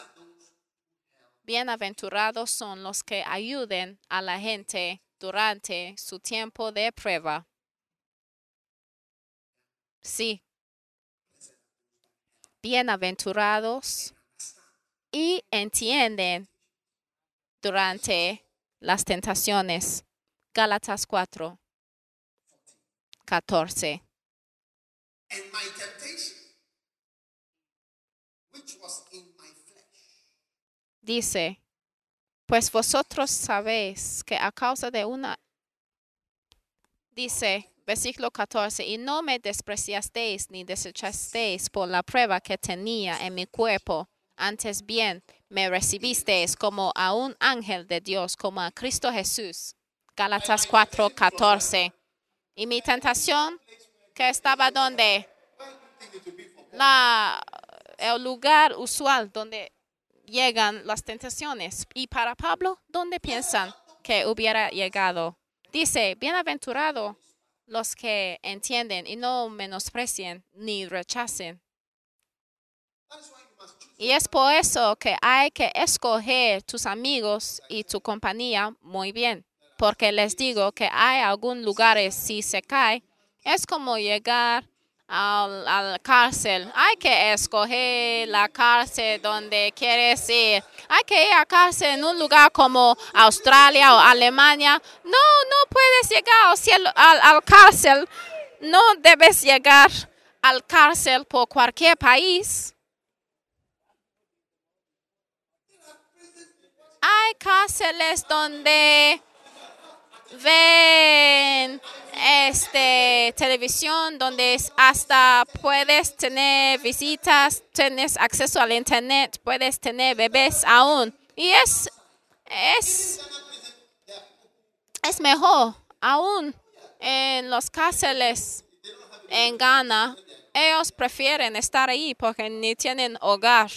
S3: Bienaventurados son los que ayuden a la gente durante su tiempo de prueba. Sí. Bienaventurados y entienden durante las tentaciones. Gálatas cuatro, catorce.
S2: And my temptation, which was in my flesh.
S3: Dice, pues vosotros sabéis que a causa de una... Dice, versículo catorce, y no me despreciasteis ni desechasteis por la prueba que tenía en mi cuerpo. Antes bien, me recibisteis como a un ángel de Dios, como a Cristo Jesús. Gálatas cuatro, catorce. Y mi tentación, que estaba donde? La, el lugar usual donde llegan las tentaciones. Y para Pablo, ¿dónde piensan que hubiera llegado? Dice, bienaventurados los que entienden y no menosprecien ni rechacen. Y es por eso que hay que escoger tus amigos y tu compañía muy bien. Porque les digo que hay algunos lugares, si se cae, es como llegar al, al cárcel. Hay que escoger la cárcel donde quieres ir. Hay que ir a cárcel en un lugar como Australia o Alemania. No, no puedes llegar al, cielo, al, al cárcel. No debes llegar al cárcel por cualquier país. Hay cárceles donde ven este, televisión, donde hasta puedes tener visitas, tienes acceso al internet, puedes tener bebés aún. Y es, Es, es mejor, aún en los cárceles en Ghana, ellos prefieren estar ahí porque ni tienen hogar.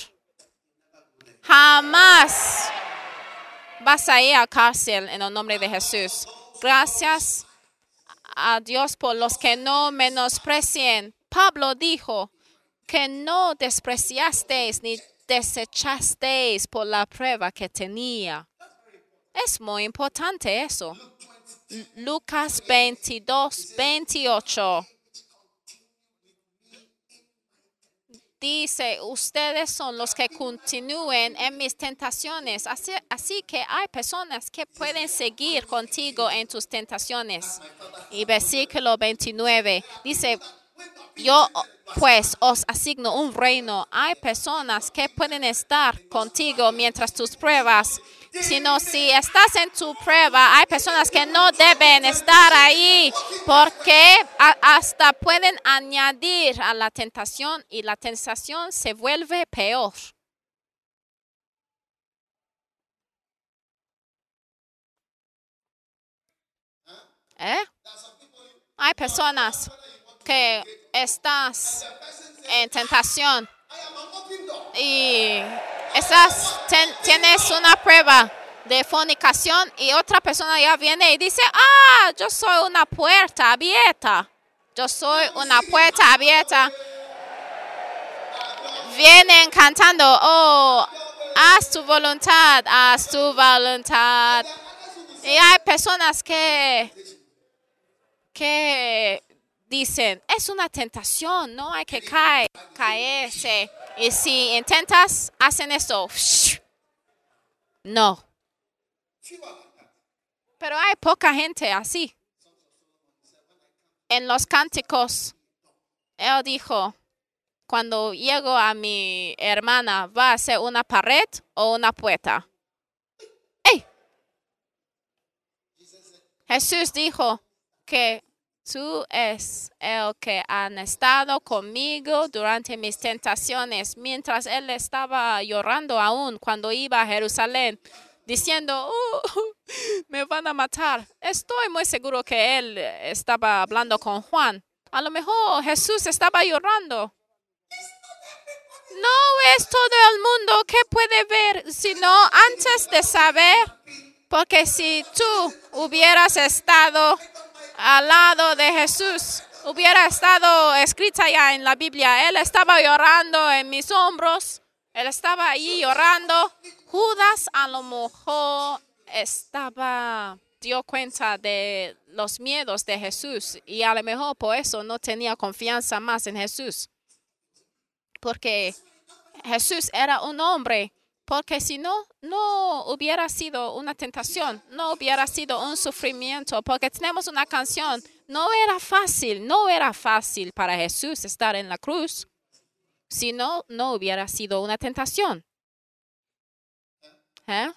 S3: Jamás vas a ir a cárcel en el nombre de Jesús. Gracias a Dios por los que no menosprecien. Pablo dijo que no despreciasteis ni desechasteis por la prueba que tenía. Es muy importante eso. Lucas veintidós, veintiocho. Dice, ustedes son los que continúen en mis tentaciones. Así, así que hay personas que pueden seguir contigo en tus tentaciones. Y versículo veintinueve dice, yo pues os asigno un reino. Hay personas que pueden estar contigo mientras tus pruebas. Sino si estás en tu prueba, hay personas que no deben estar ahí porque a- hasta pueden añadir a la tentación y la tentación se vuelve peor. ¿Eh? Hay personas que estás en tentación y estás, ten- tienes una prueba de fornicación y otra persona ya viene y dice, ah, yo soy una puerta abierta. Yo soy una puerta abierta. Vienen cantando, oh, haz tu voluntad, haz tu voluntad. Y hay personas que, que dicen, es una tentación, no hay que caer, caerse. Y si intentas, hacen eso. No. Pero hay poca gente así. En los cánticos, él dijo, cuando llego a mi hermana, ¿va a ser una pared o una puerta? ¡Ey! Jesús dijo que tú es el que han estado conmigo durante mis tentaciones, mientras él estaba llorando aún cuando iba a Jerusalén, diciendo, oh, me van a matar. Estoy muy seguro que él estaba hablando con Juan. A lo mejor Jesús estaba llorando. No es todo el mundo que puede ver, sino antes de saber, porque si tú hubieras estado al lado de Jesús, hubiera estado escrita ya en la Biblia, él estaba llorando en mis hombros, él estaba ahí llorando. Judas a lo mejor estaba, dio cuenta de los miedos de Jesús y a lo mejor por eso no tenía confianza más en Jesús. Porque Jesús era un hombre, porque si no, no hubiera sido una tentación, no hubiera sido un sufrimiento, porque tenemos una canción, no era fácil, no era fácil para Jesús estar en la cruz, si no, no hubiera sido una tentación. ¿Eh?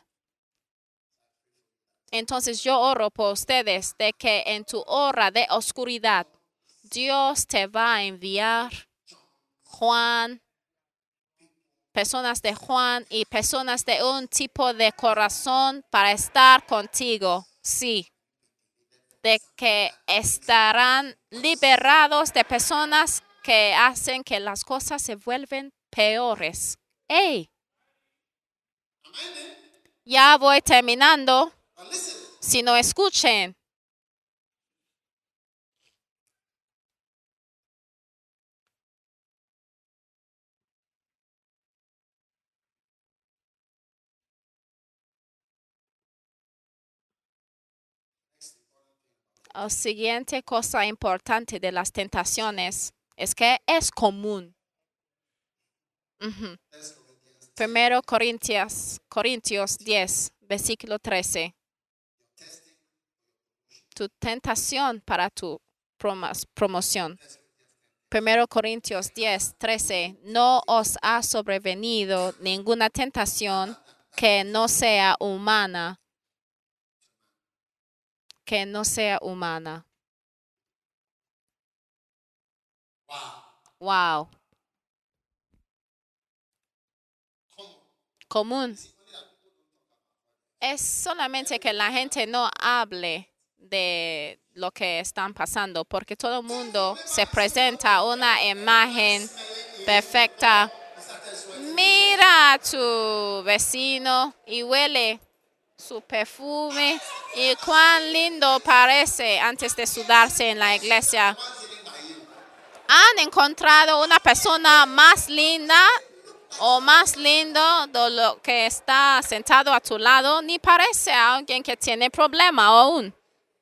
S3: Entonces yo oro por ustedes de que en tu hora de oscuridad, Dios te va a enviar Juan, personas de Juan y personas de un tipo de corazón para estar contigo. Sí. De que estarán liberados de personas que hacen que las cosas se vuelven peores. ¡Ey! Ya voy terminando. Si no escuchen. La siguiente cosa importante de las tentaciones es que es común. Uh-huh. Primero Corintios, Corintios diez, versículo trece. Tu tentación para tu promoción. Primero Corintios diez, trece. No os ha sobrevenido ninguna tentación que no sea humana. Que no sea humana. Wow. Común. es solamente que la gente no hable de lo que están pasando, porque todo el mundo se presenta una imagen perfecta. Mira a tu vecino y huele su perfume y cuán lindo parece antes de sudarse en la iglesia. ¿Han encontrado una persona más linda o más lindo de lo que está sentado a tu lado? Ni parece a alguien que tiene problema aún.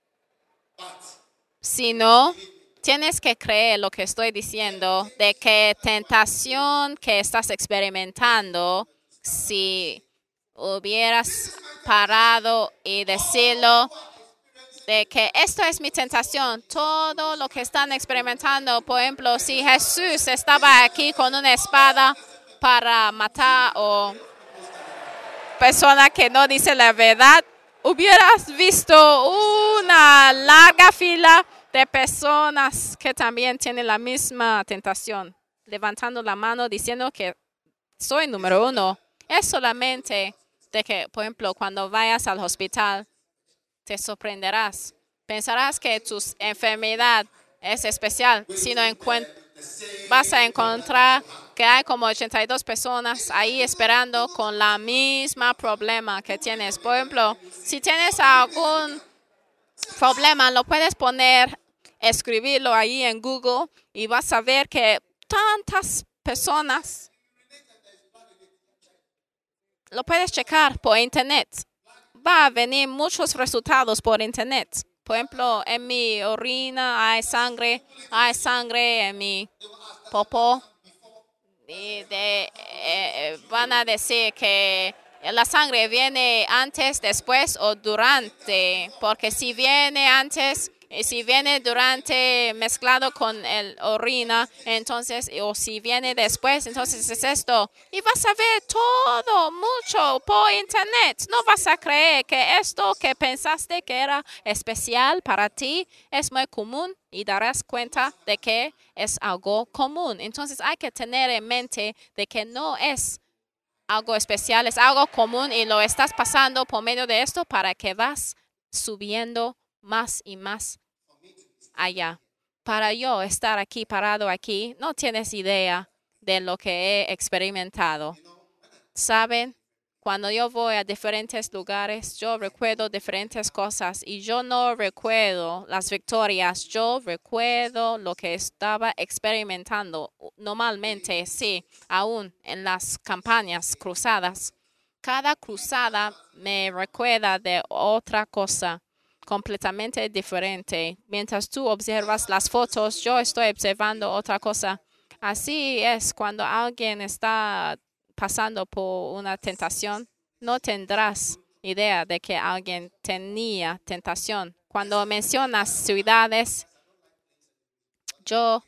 S3: Sino, tienes que creer lo que estoy diciendo, de que tentación que estás experimentando, si hubieras parado y decirlo, de que esto es mi tentación, todo lo que están experimentando, por ejemplo, si Jesús estaba aquí con una espada para matar o persona que no dice la verdad, hubieras visto una larga fila de personas que también tienen la misma tentación, levantando la mano diciendo que soy número uno. Es solamente de que, por ejemplo, cuando vayas al hospital, te sorprenderás. Pensarás que tu enfermedad es especial, si no vas a encontrar que hay como ochenta y dos personas ahí esperando con la misma problema que tienes. Por ejemplo, si tienes algún problema, lo puedes poner, escribirlo ahí en Google y vas a ver que tantas personas lo puedes checar por internet. Va a venir muchos resultados por internet. Por ejemplo, en mi orina hay sangre, hay sangre en mi popó. Y de, eh, van a decir que la sangre viene antes, después o durante. Porque si viene antes y si viene durante mezclado con el orina, entonces, o si viene después, entonces es esto. Y vas a ver todo mucho por internet. No vas a creer que esto que pensaste que era especial para ti es muy común y darás cuenta de que es algo común. Entonces hay que tener en mente de que no es algo especial, es algo común y lo estás pasando por medio de esto para que vas subiendo más y más allá. Para yo estar aquí, parado aquí, no tienes idea de lo que he experimentado. ¿Saben? Cuando yo voy a diferentes lugares, yo recuerdo diferentes cosas y yo no recuerdo las victorias, yo recuerdo lo que estaba experimentando. Normalmente, sí, aún en las campañas cruzadas. Cada cruzada me recuerda de otra cosa completamente diferente. Mientras tú observas las fotos, yo estoy observando otra cosa. Así es cuando alguien está pasando por una tentación, no tendrás idea de que alguien tenía tentación. Cuando mencionas ciudades, yo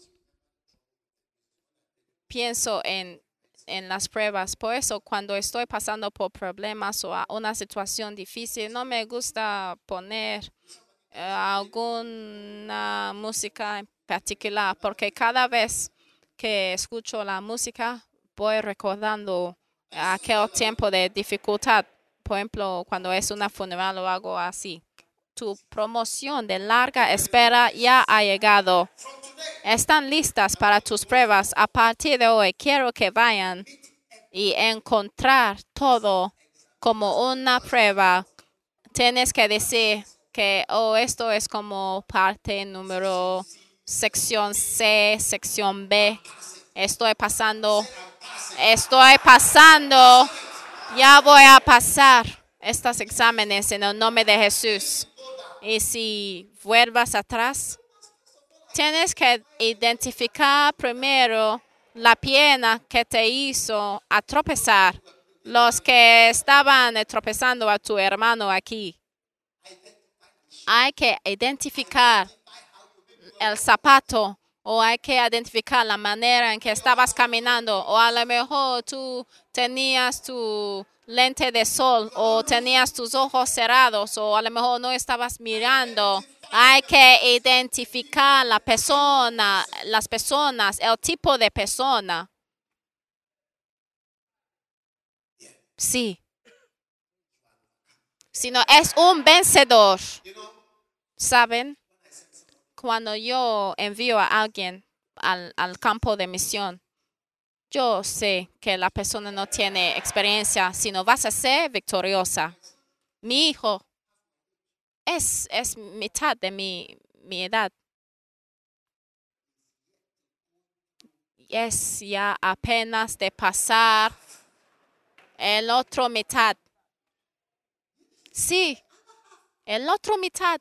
S3: pienso en, en las pruebas. Por eso, cuando estoy pasando por problemas o a una situación difícil, no me gusta poner eh, alguna música en particular, porque cada vez que escucho la música, voy recordando aquel tiempo de dificultad. Por ejemplo, cuando es una funeral o algo así. Tu promoción de larga espera ya ha llegado. Están listas para tus pruebas. A partir de hoy, quiero que vayan y encontrar todo como una prueba. Tienes que decir que, oh, esto es como parte número, sección C, sección B. Estoy pasando, estoy pasando, ya voy a pasar estos exámenes en el nombre de Jesús. Y si vuelvas atrás, tienes que identificar primero la pierna que te hizo a tropezar. Los que estaban tropezando a tu hermano aquí. Hay que identificar el zapato. O hay que identificar la manera en que estabas caminando. O a lo mejor tú tenías tu lente de sol o tenías tus ojos cerrados o a lo mejor no estabas mirando. Hay que identificar la persona, las personas, el tipo de persona. Sí. sino es un vencedor.
S2: You know,
S3: ¿Saben? Cuando yo envío a alguien al, al campo de misión, yo sé que la persona no tiene experiencia, sino vas a ser victoriosa. Mi hijo es, es mitad de mi, mi edad. Es ya apenas de pasar el otro mitad. Sí, el otro mitad.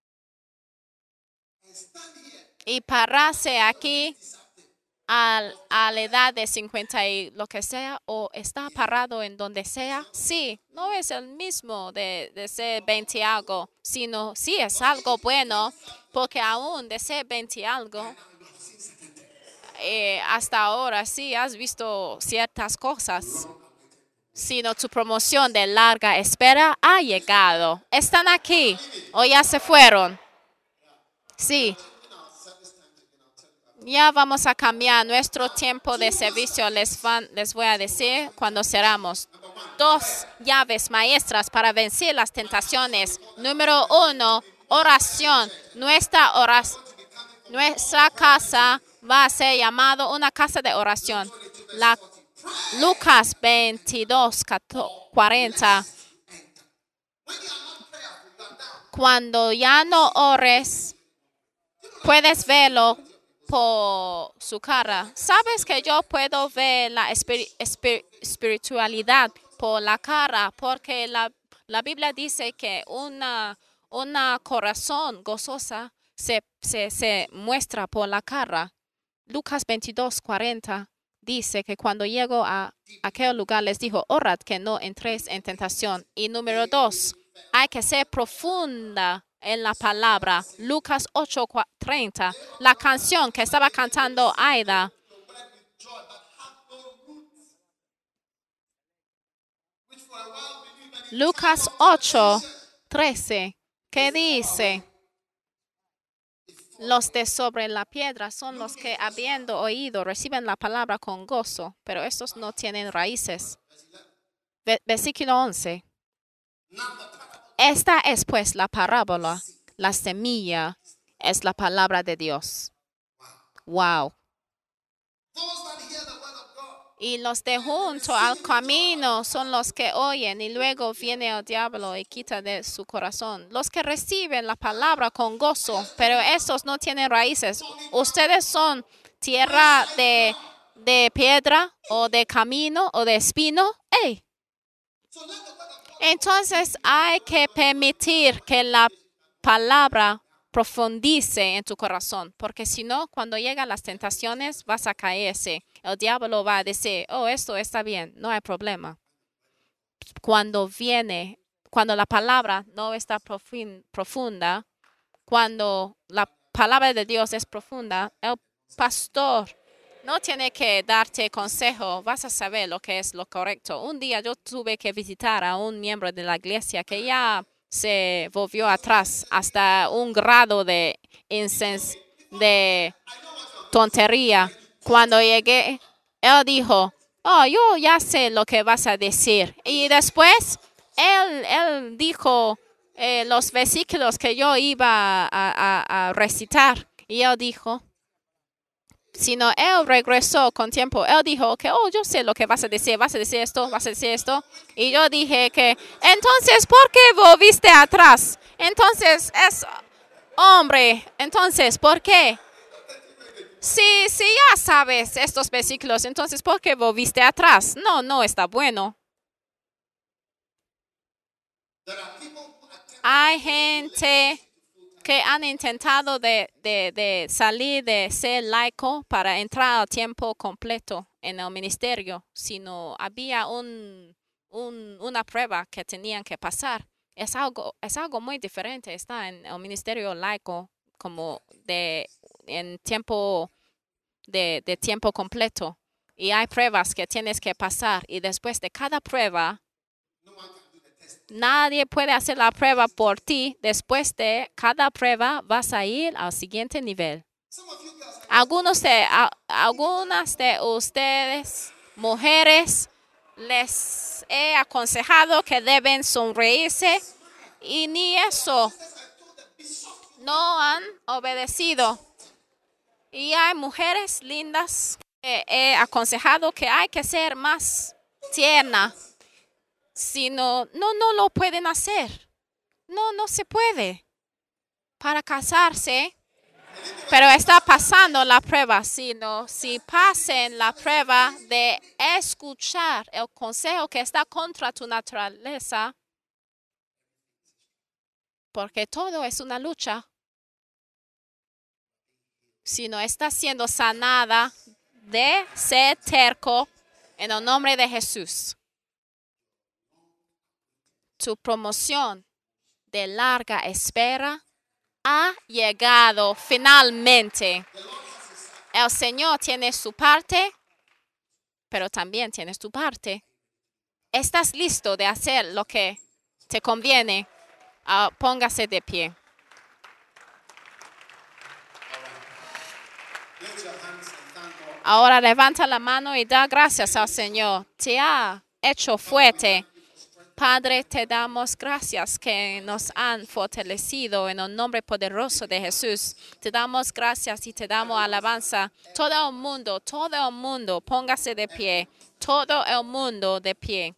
S3: Y pararse aquí al, a la edad de cincuenta y lo que sea, o está parado en donde sea, sí, no es el mismo de, de ser veinte algo, sino sí es algo bueno, porque aún de ser veinte algo, eh, hasta ahora sí has visto ciertas cosas, sino tu promoción de larga espera ha llegado. Están aquí o ya se fueron. Sí. Ya vamos a cambiar nuestro tiempo de servicio. Les, van, les voy a decir cuando cerramos. Dos llaves maestras para vencer las tentaciones. Número uno, oración. Nuestra, oración, nuestra casa va a ser llamada una casa de oración. La, Lucas veintidós, cuarenta. Cuando ya no ores, puedes verlo por su cara. ¿Sabes que yo puedo ver la espir espir espiritualidad por la cara? Porque la, la Biblia dice que una, una corazón gozosa se, se, se muestra por la cara. Lucas veintidós, cuarenta dice que cuando llegó a aquel lugar les dijo, orad que no entréis en tentación. Y número dos, hay que ser profunda en la palabra. Lucas ocho, treinta. La canción que estaba cantando Aida. Lucas ocho, trece. ¿Qué dice? Los de sobre la piedra son los que, habiendo oído, reciben la palabra con gozo, pero estos no tienen raíces. Versículo once. Esta es pues la parábola, la semilla es la palabra de Dios. Wow. Y los de junto al camino son los que oyen y luego viene el diablo y quita de su corazón. Los que reciben la palabra con gozo, pero estos no tienen raíces. Ustedes son tierra de, de piedra o de camino o de espino. ¡Ey! Entonces hay que permitir que la palabra profundice en tu corazón, porque si no, cuando llegan las tentaciones vas a caerse. El diablo va a decir, oh, esto está bien, no hay problema. Cuando viene, cuando la palabra no está profunda, cuando la palabra de Dios es profunda, el pastor no tiene que darte consejo, vas a saber lo que es lo correcto. Un día yo tuve que visitar a un miembro de la iglesia que ya se volvió atrás hasta un grado de insens de tontería. Cuando llegué, él dijo, oh, yo ya sé lo que vas a decir. Y después, él, él dijo eh, los versículos que yo iba a, a, a recitar. Y él dijo, sino él regresó con tiempo. Él dijo que, oh, yo sé lo que vas a decir, vas a decir esto, vas a decir esto. Y yo dije que, entonces, ¿por qué volviste atrás? Entonces, es hombre, entonces, ¿por qué? Sí, sí, ya sabes estos versículos, entonces, ¿por qué volviste atrás? No, no está bueno. Hay gente que han intentado de, de, de salir de ser laico para entrar a tiempo completo en el ministerio, sino había un, un, una prueba que tenían que pasar. Es algo, es algo muy diferente. Está en el ministerio laico como de en tiempo de, de tiempo completo. Y hay pruebas que tienes que pasar. Y después de cada prueba, nadie puede hacer la prueba por ti. Después de cada prueba vas a ir al siguiente nivel. Algunos de, a, algunas de ustedes, mujeres, les he aconsejado que deben sonreírse y ni eso no han obedecido. Y hay mujeres lindas que he aconsejado que hay que ser más tierna. Si no, no, no lo pueden hacer. No, no se puede. Para casarse, pero está pasando la prueba. Sino si pasen la prueba de escuchar el consejo que está contra tu naturaleza, porque todo es una lucha. Si no estás siendo sanada, de ser terco en el nombre de Jesús. Tu promoción de larga espera ha llegado finalmente. El Señor tiene su parte, pero también tienes tu parte. ¿Estás listo de hacer lo que te conviene? Uh, póngase de pie. Ahora levanta la mano y da gracias al Señor. Te ha hecho fuerte. Padre, te damos gracias que nos han fortalecido en el nombre poderoso de Jesús. Te damos gracias y te damos alabanza. Todo el mundo, todo el mundo, póngase de pie. Todo el mundo de pie.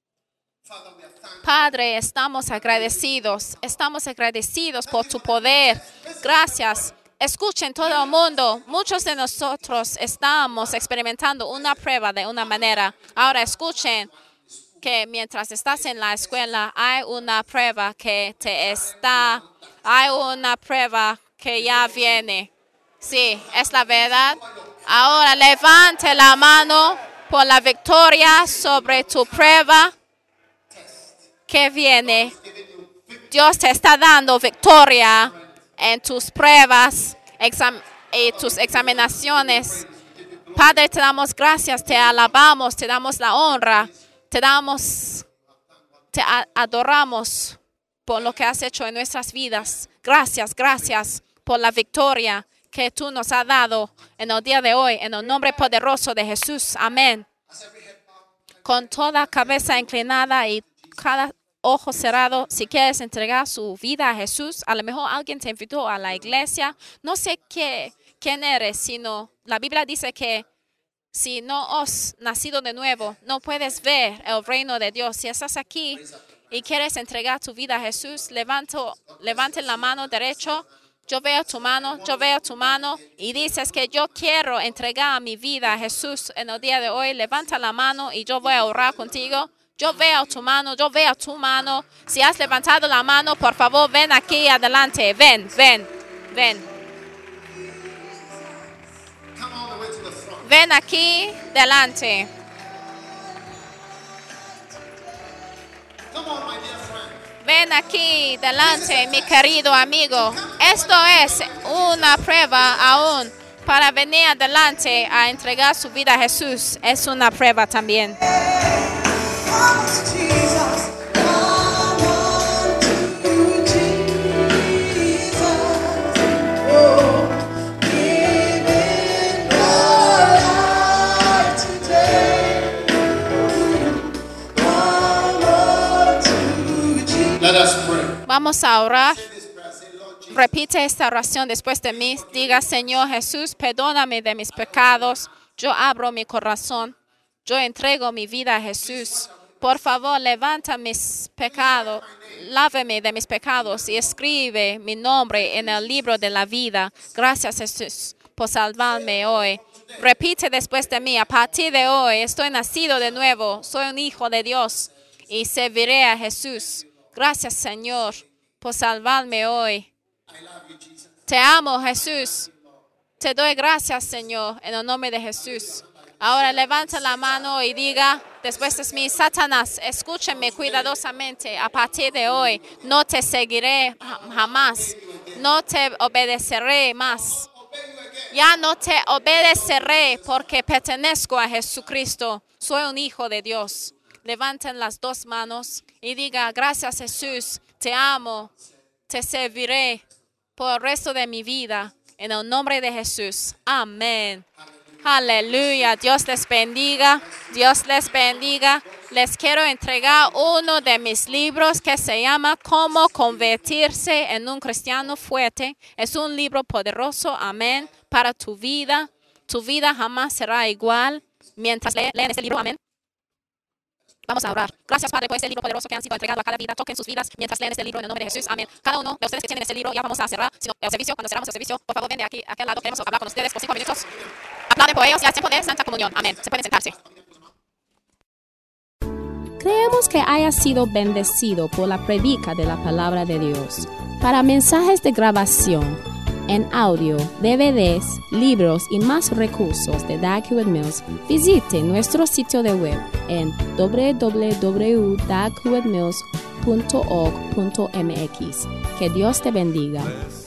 S3: Padre, estamos agradecidos. Estamos agradecidos por tu poder. Gracias. Escuchen todo el mundo. Muchos de nosotros estamos experimentando una prueba de una manera. Ahora escuchen que mientras estás en la escuela hay una prueba que te está, hay una prueba que ya viene. Sí, es la verdad. Ahora levante la mano por la victoria sobre tu prueba que viene. Dios te está dando victoria en tus pruebas exam- y tus examinaciones. Padre, te damos gracias, te alabamos, te damos la honra. Te damos, te adoramos por lo que has hecho en nuestras vidas. Gracias, gracias por la victoria que tú nos has dado en el día de hoy, en el nombre poderoso de Jesús. Amén. Con toda cabeza inclinada y cada ojo cerrado, si quieres entregar su vida a Jesús, a lo mejor alguien te invitó a la iglesia. No sé qué, quién eres, sino la Biblia dice que si no has nacido de nuevo, no puedes ver el reino de Dios. Si estás aquí y quieres entregar tu vida a Jesús, levanto, levante la mano derecha. Yo veo tu mano, yo veo tu mano y dices que yo quiero entregar mi vida a Jesús en el día de hoy. Levanta la mano y yo voy a orar contigo. Yo veo tu mano, yo veo tu mano. Si has levantado la mano, por favor, ven aquí adelante. Ven, ven, ven. Ven aquí delante. Ven aquí delante, mi querido amigo. Esto es una prueba aún para venir adelante a entregar su vida a Jesús. Es una prueba también. Vamos a orar. Repite esta oración después de mí. Diga, Señor Jesús, perdóname de mis pecados. Yo abro mi corazón. Yo entrego mi vida a Jesús. Por favor, levanta mis pecados. Lávame de mis pecados y escribe mi nombre en el libro de la vida. Gracias, Jesús, por salvarme hoy. Repite después de mí. A partir de hoy estoy nacido de nuevo. Soy un hijo de Dios y serviré a Jesús. Gracias, Señor, por salvarme hoy. Te amo, Jesús. Te doy gracias, Señor, en el nombre de Jesús. Ahora levanta la mano y diga, después de mí, Satanás, escúchame cuidadosamente. A partir de hoy, no te seguiré jamás. No te obedeceré más. Ya no te obedeceré porque pertenezco a Jesucristo. Soy un hijo de Dios. Levanten las dos manos y diga, gracias Jesús, te amo, te serviré por el resto de mi vida. En el nombre de Jesús. Amén. Aleluya. Dios les bendiga. Dios les bendiga. Les quiero entregar uno de mis libros que se llama Cómo convertirse en un cristiano fuerte. Es un libro poderoso, amén, para tu vida. Tu vida jamás será igual mientras leen, leen este libro, amén. Vamos a orar. Gracias, Padre, por este libro poderoso que han sido entregado a cada vida. Toquen sus vidas mientras leen este libro en el nombre de Jesús. Amén. Cada uno de ustedes que tienen este libro, ya vamos a cerrar sino el servicio. Cuando cerramos el servicio, por favor, ven de aquí a aquel lado. Queremos hablar con ustedes por cinco minutos. Aplauden por ellos y al tiempo de Santa Comunión. Amén. Se pueden sentarse.
S1: Creemos que haya sido bendecido por la predica de la palabra de Dios. Para mensajes de grabación en audio, D V Ds, libros y más recursos de Dag Heward Mills, visite nuestro sitio de web en w w w punto dag heward mills punto org punto m x. Que Dios te bendiga.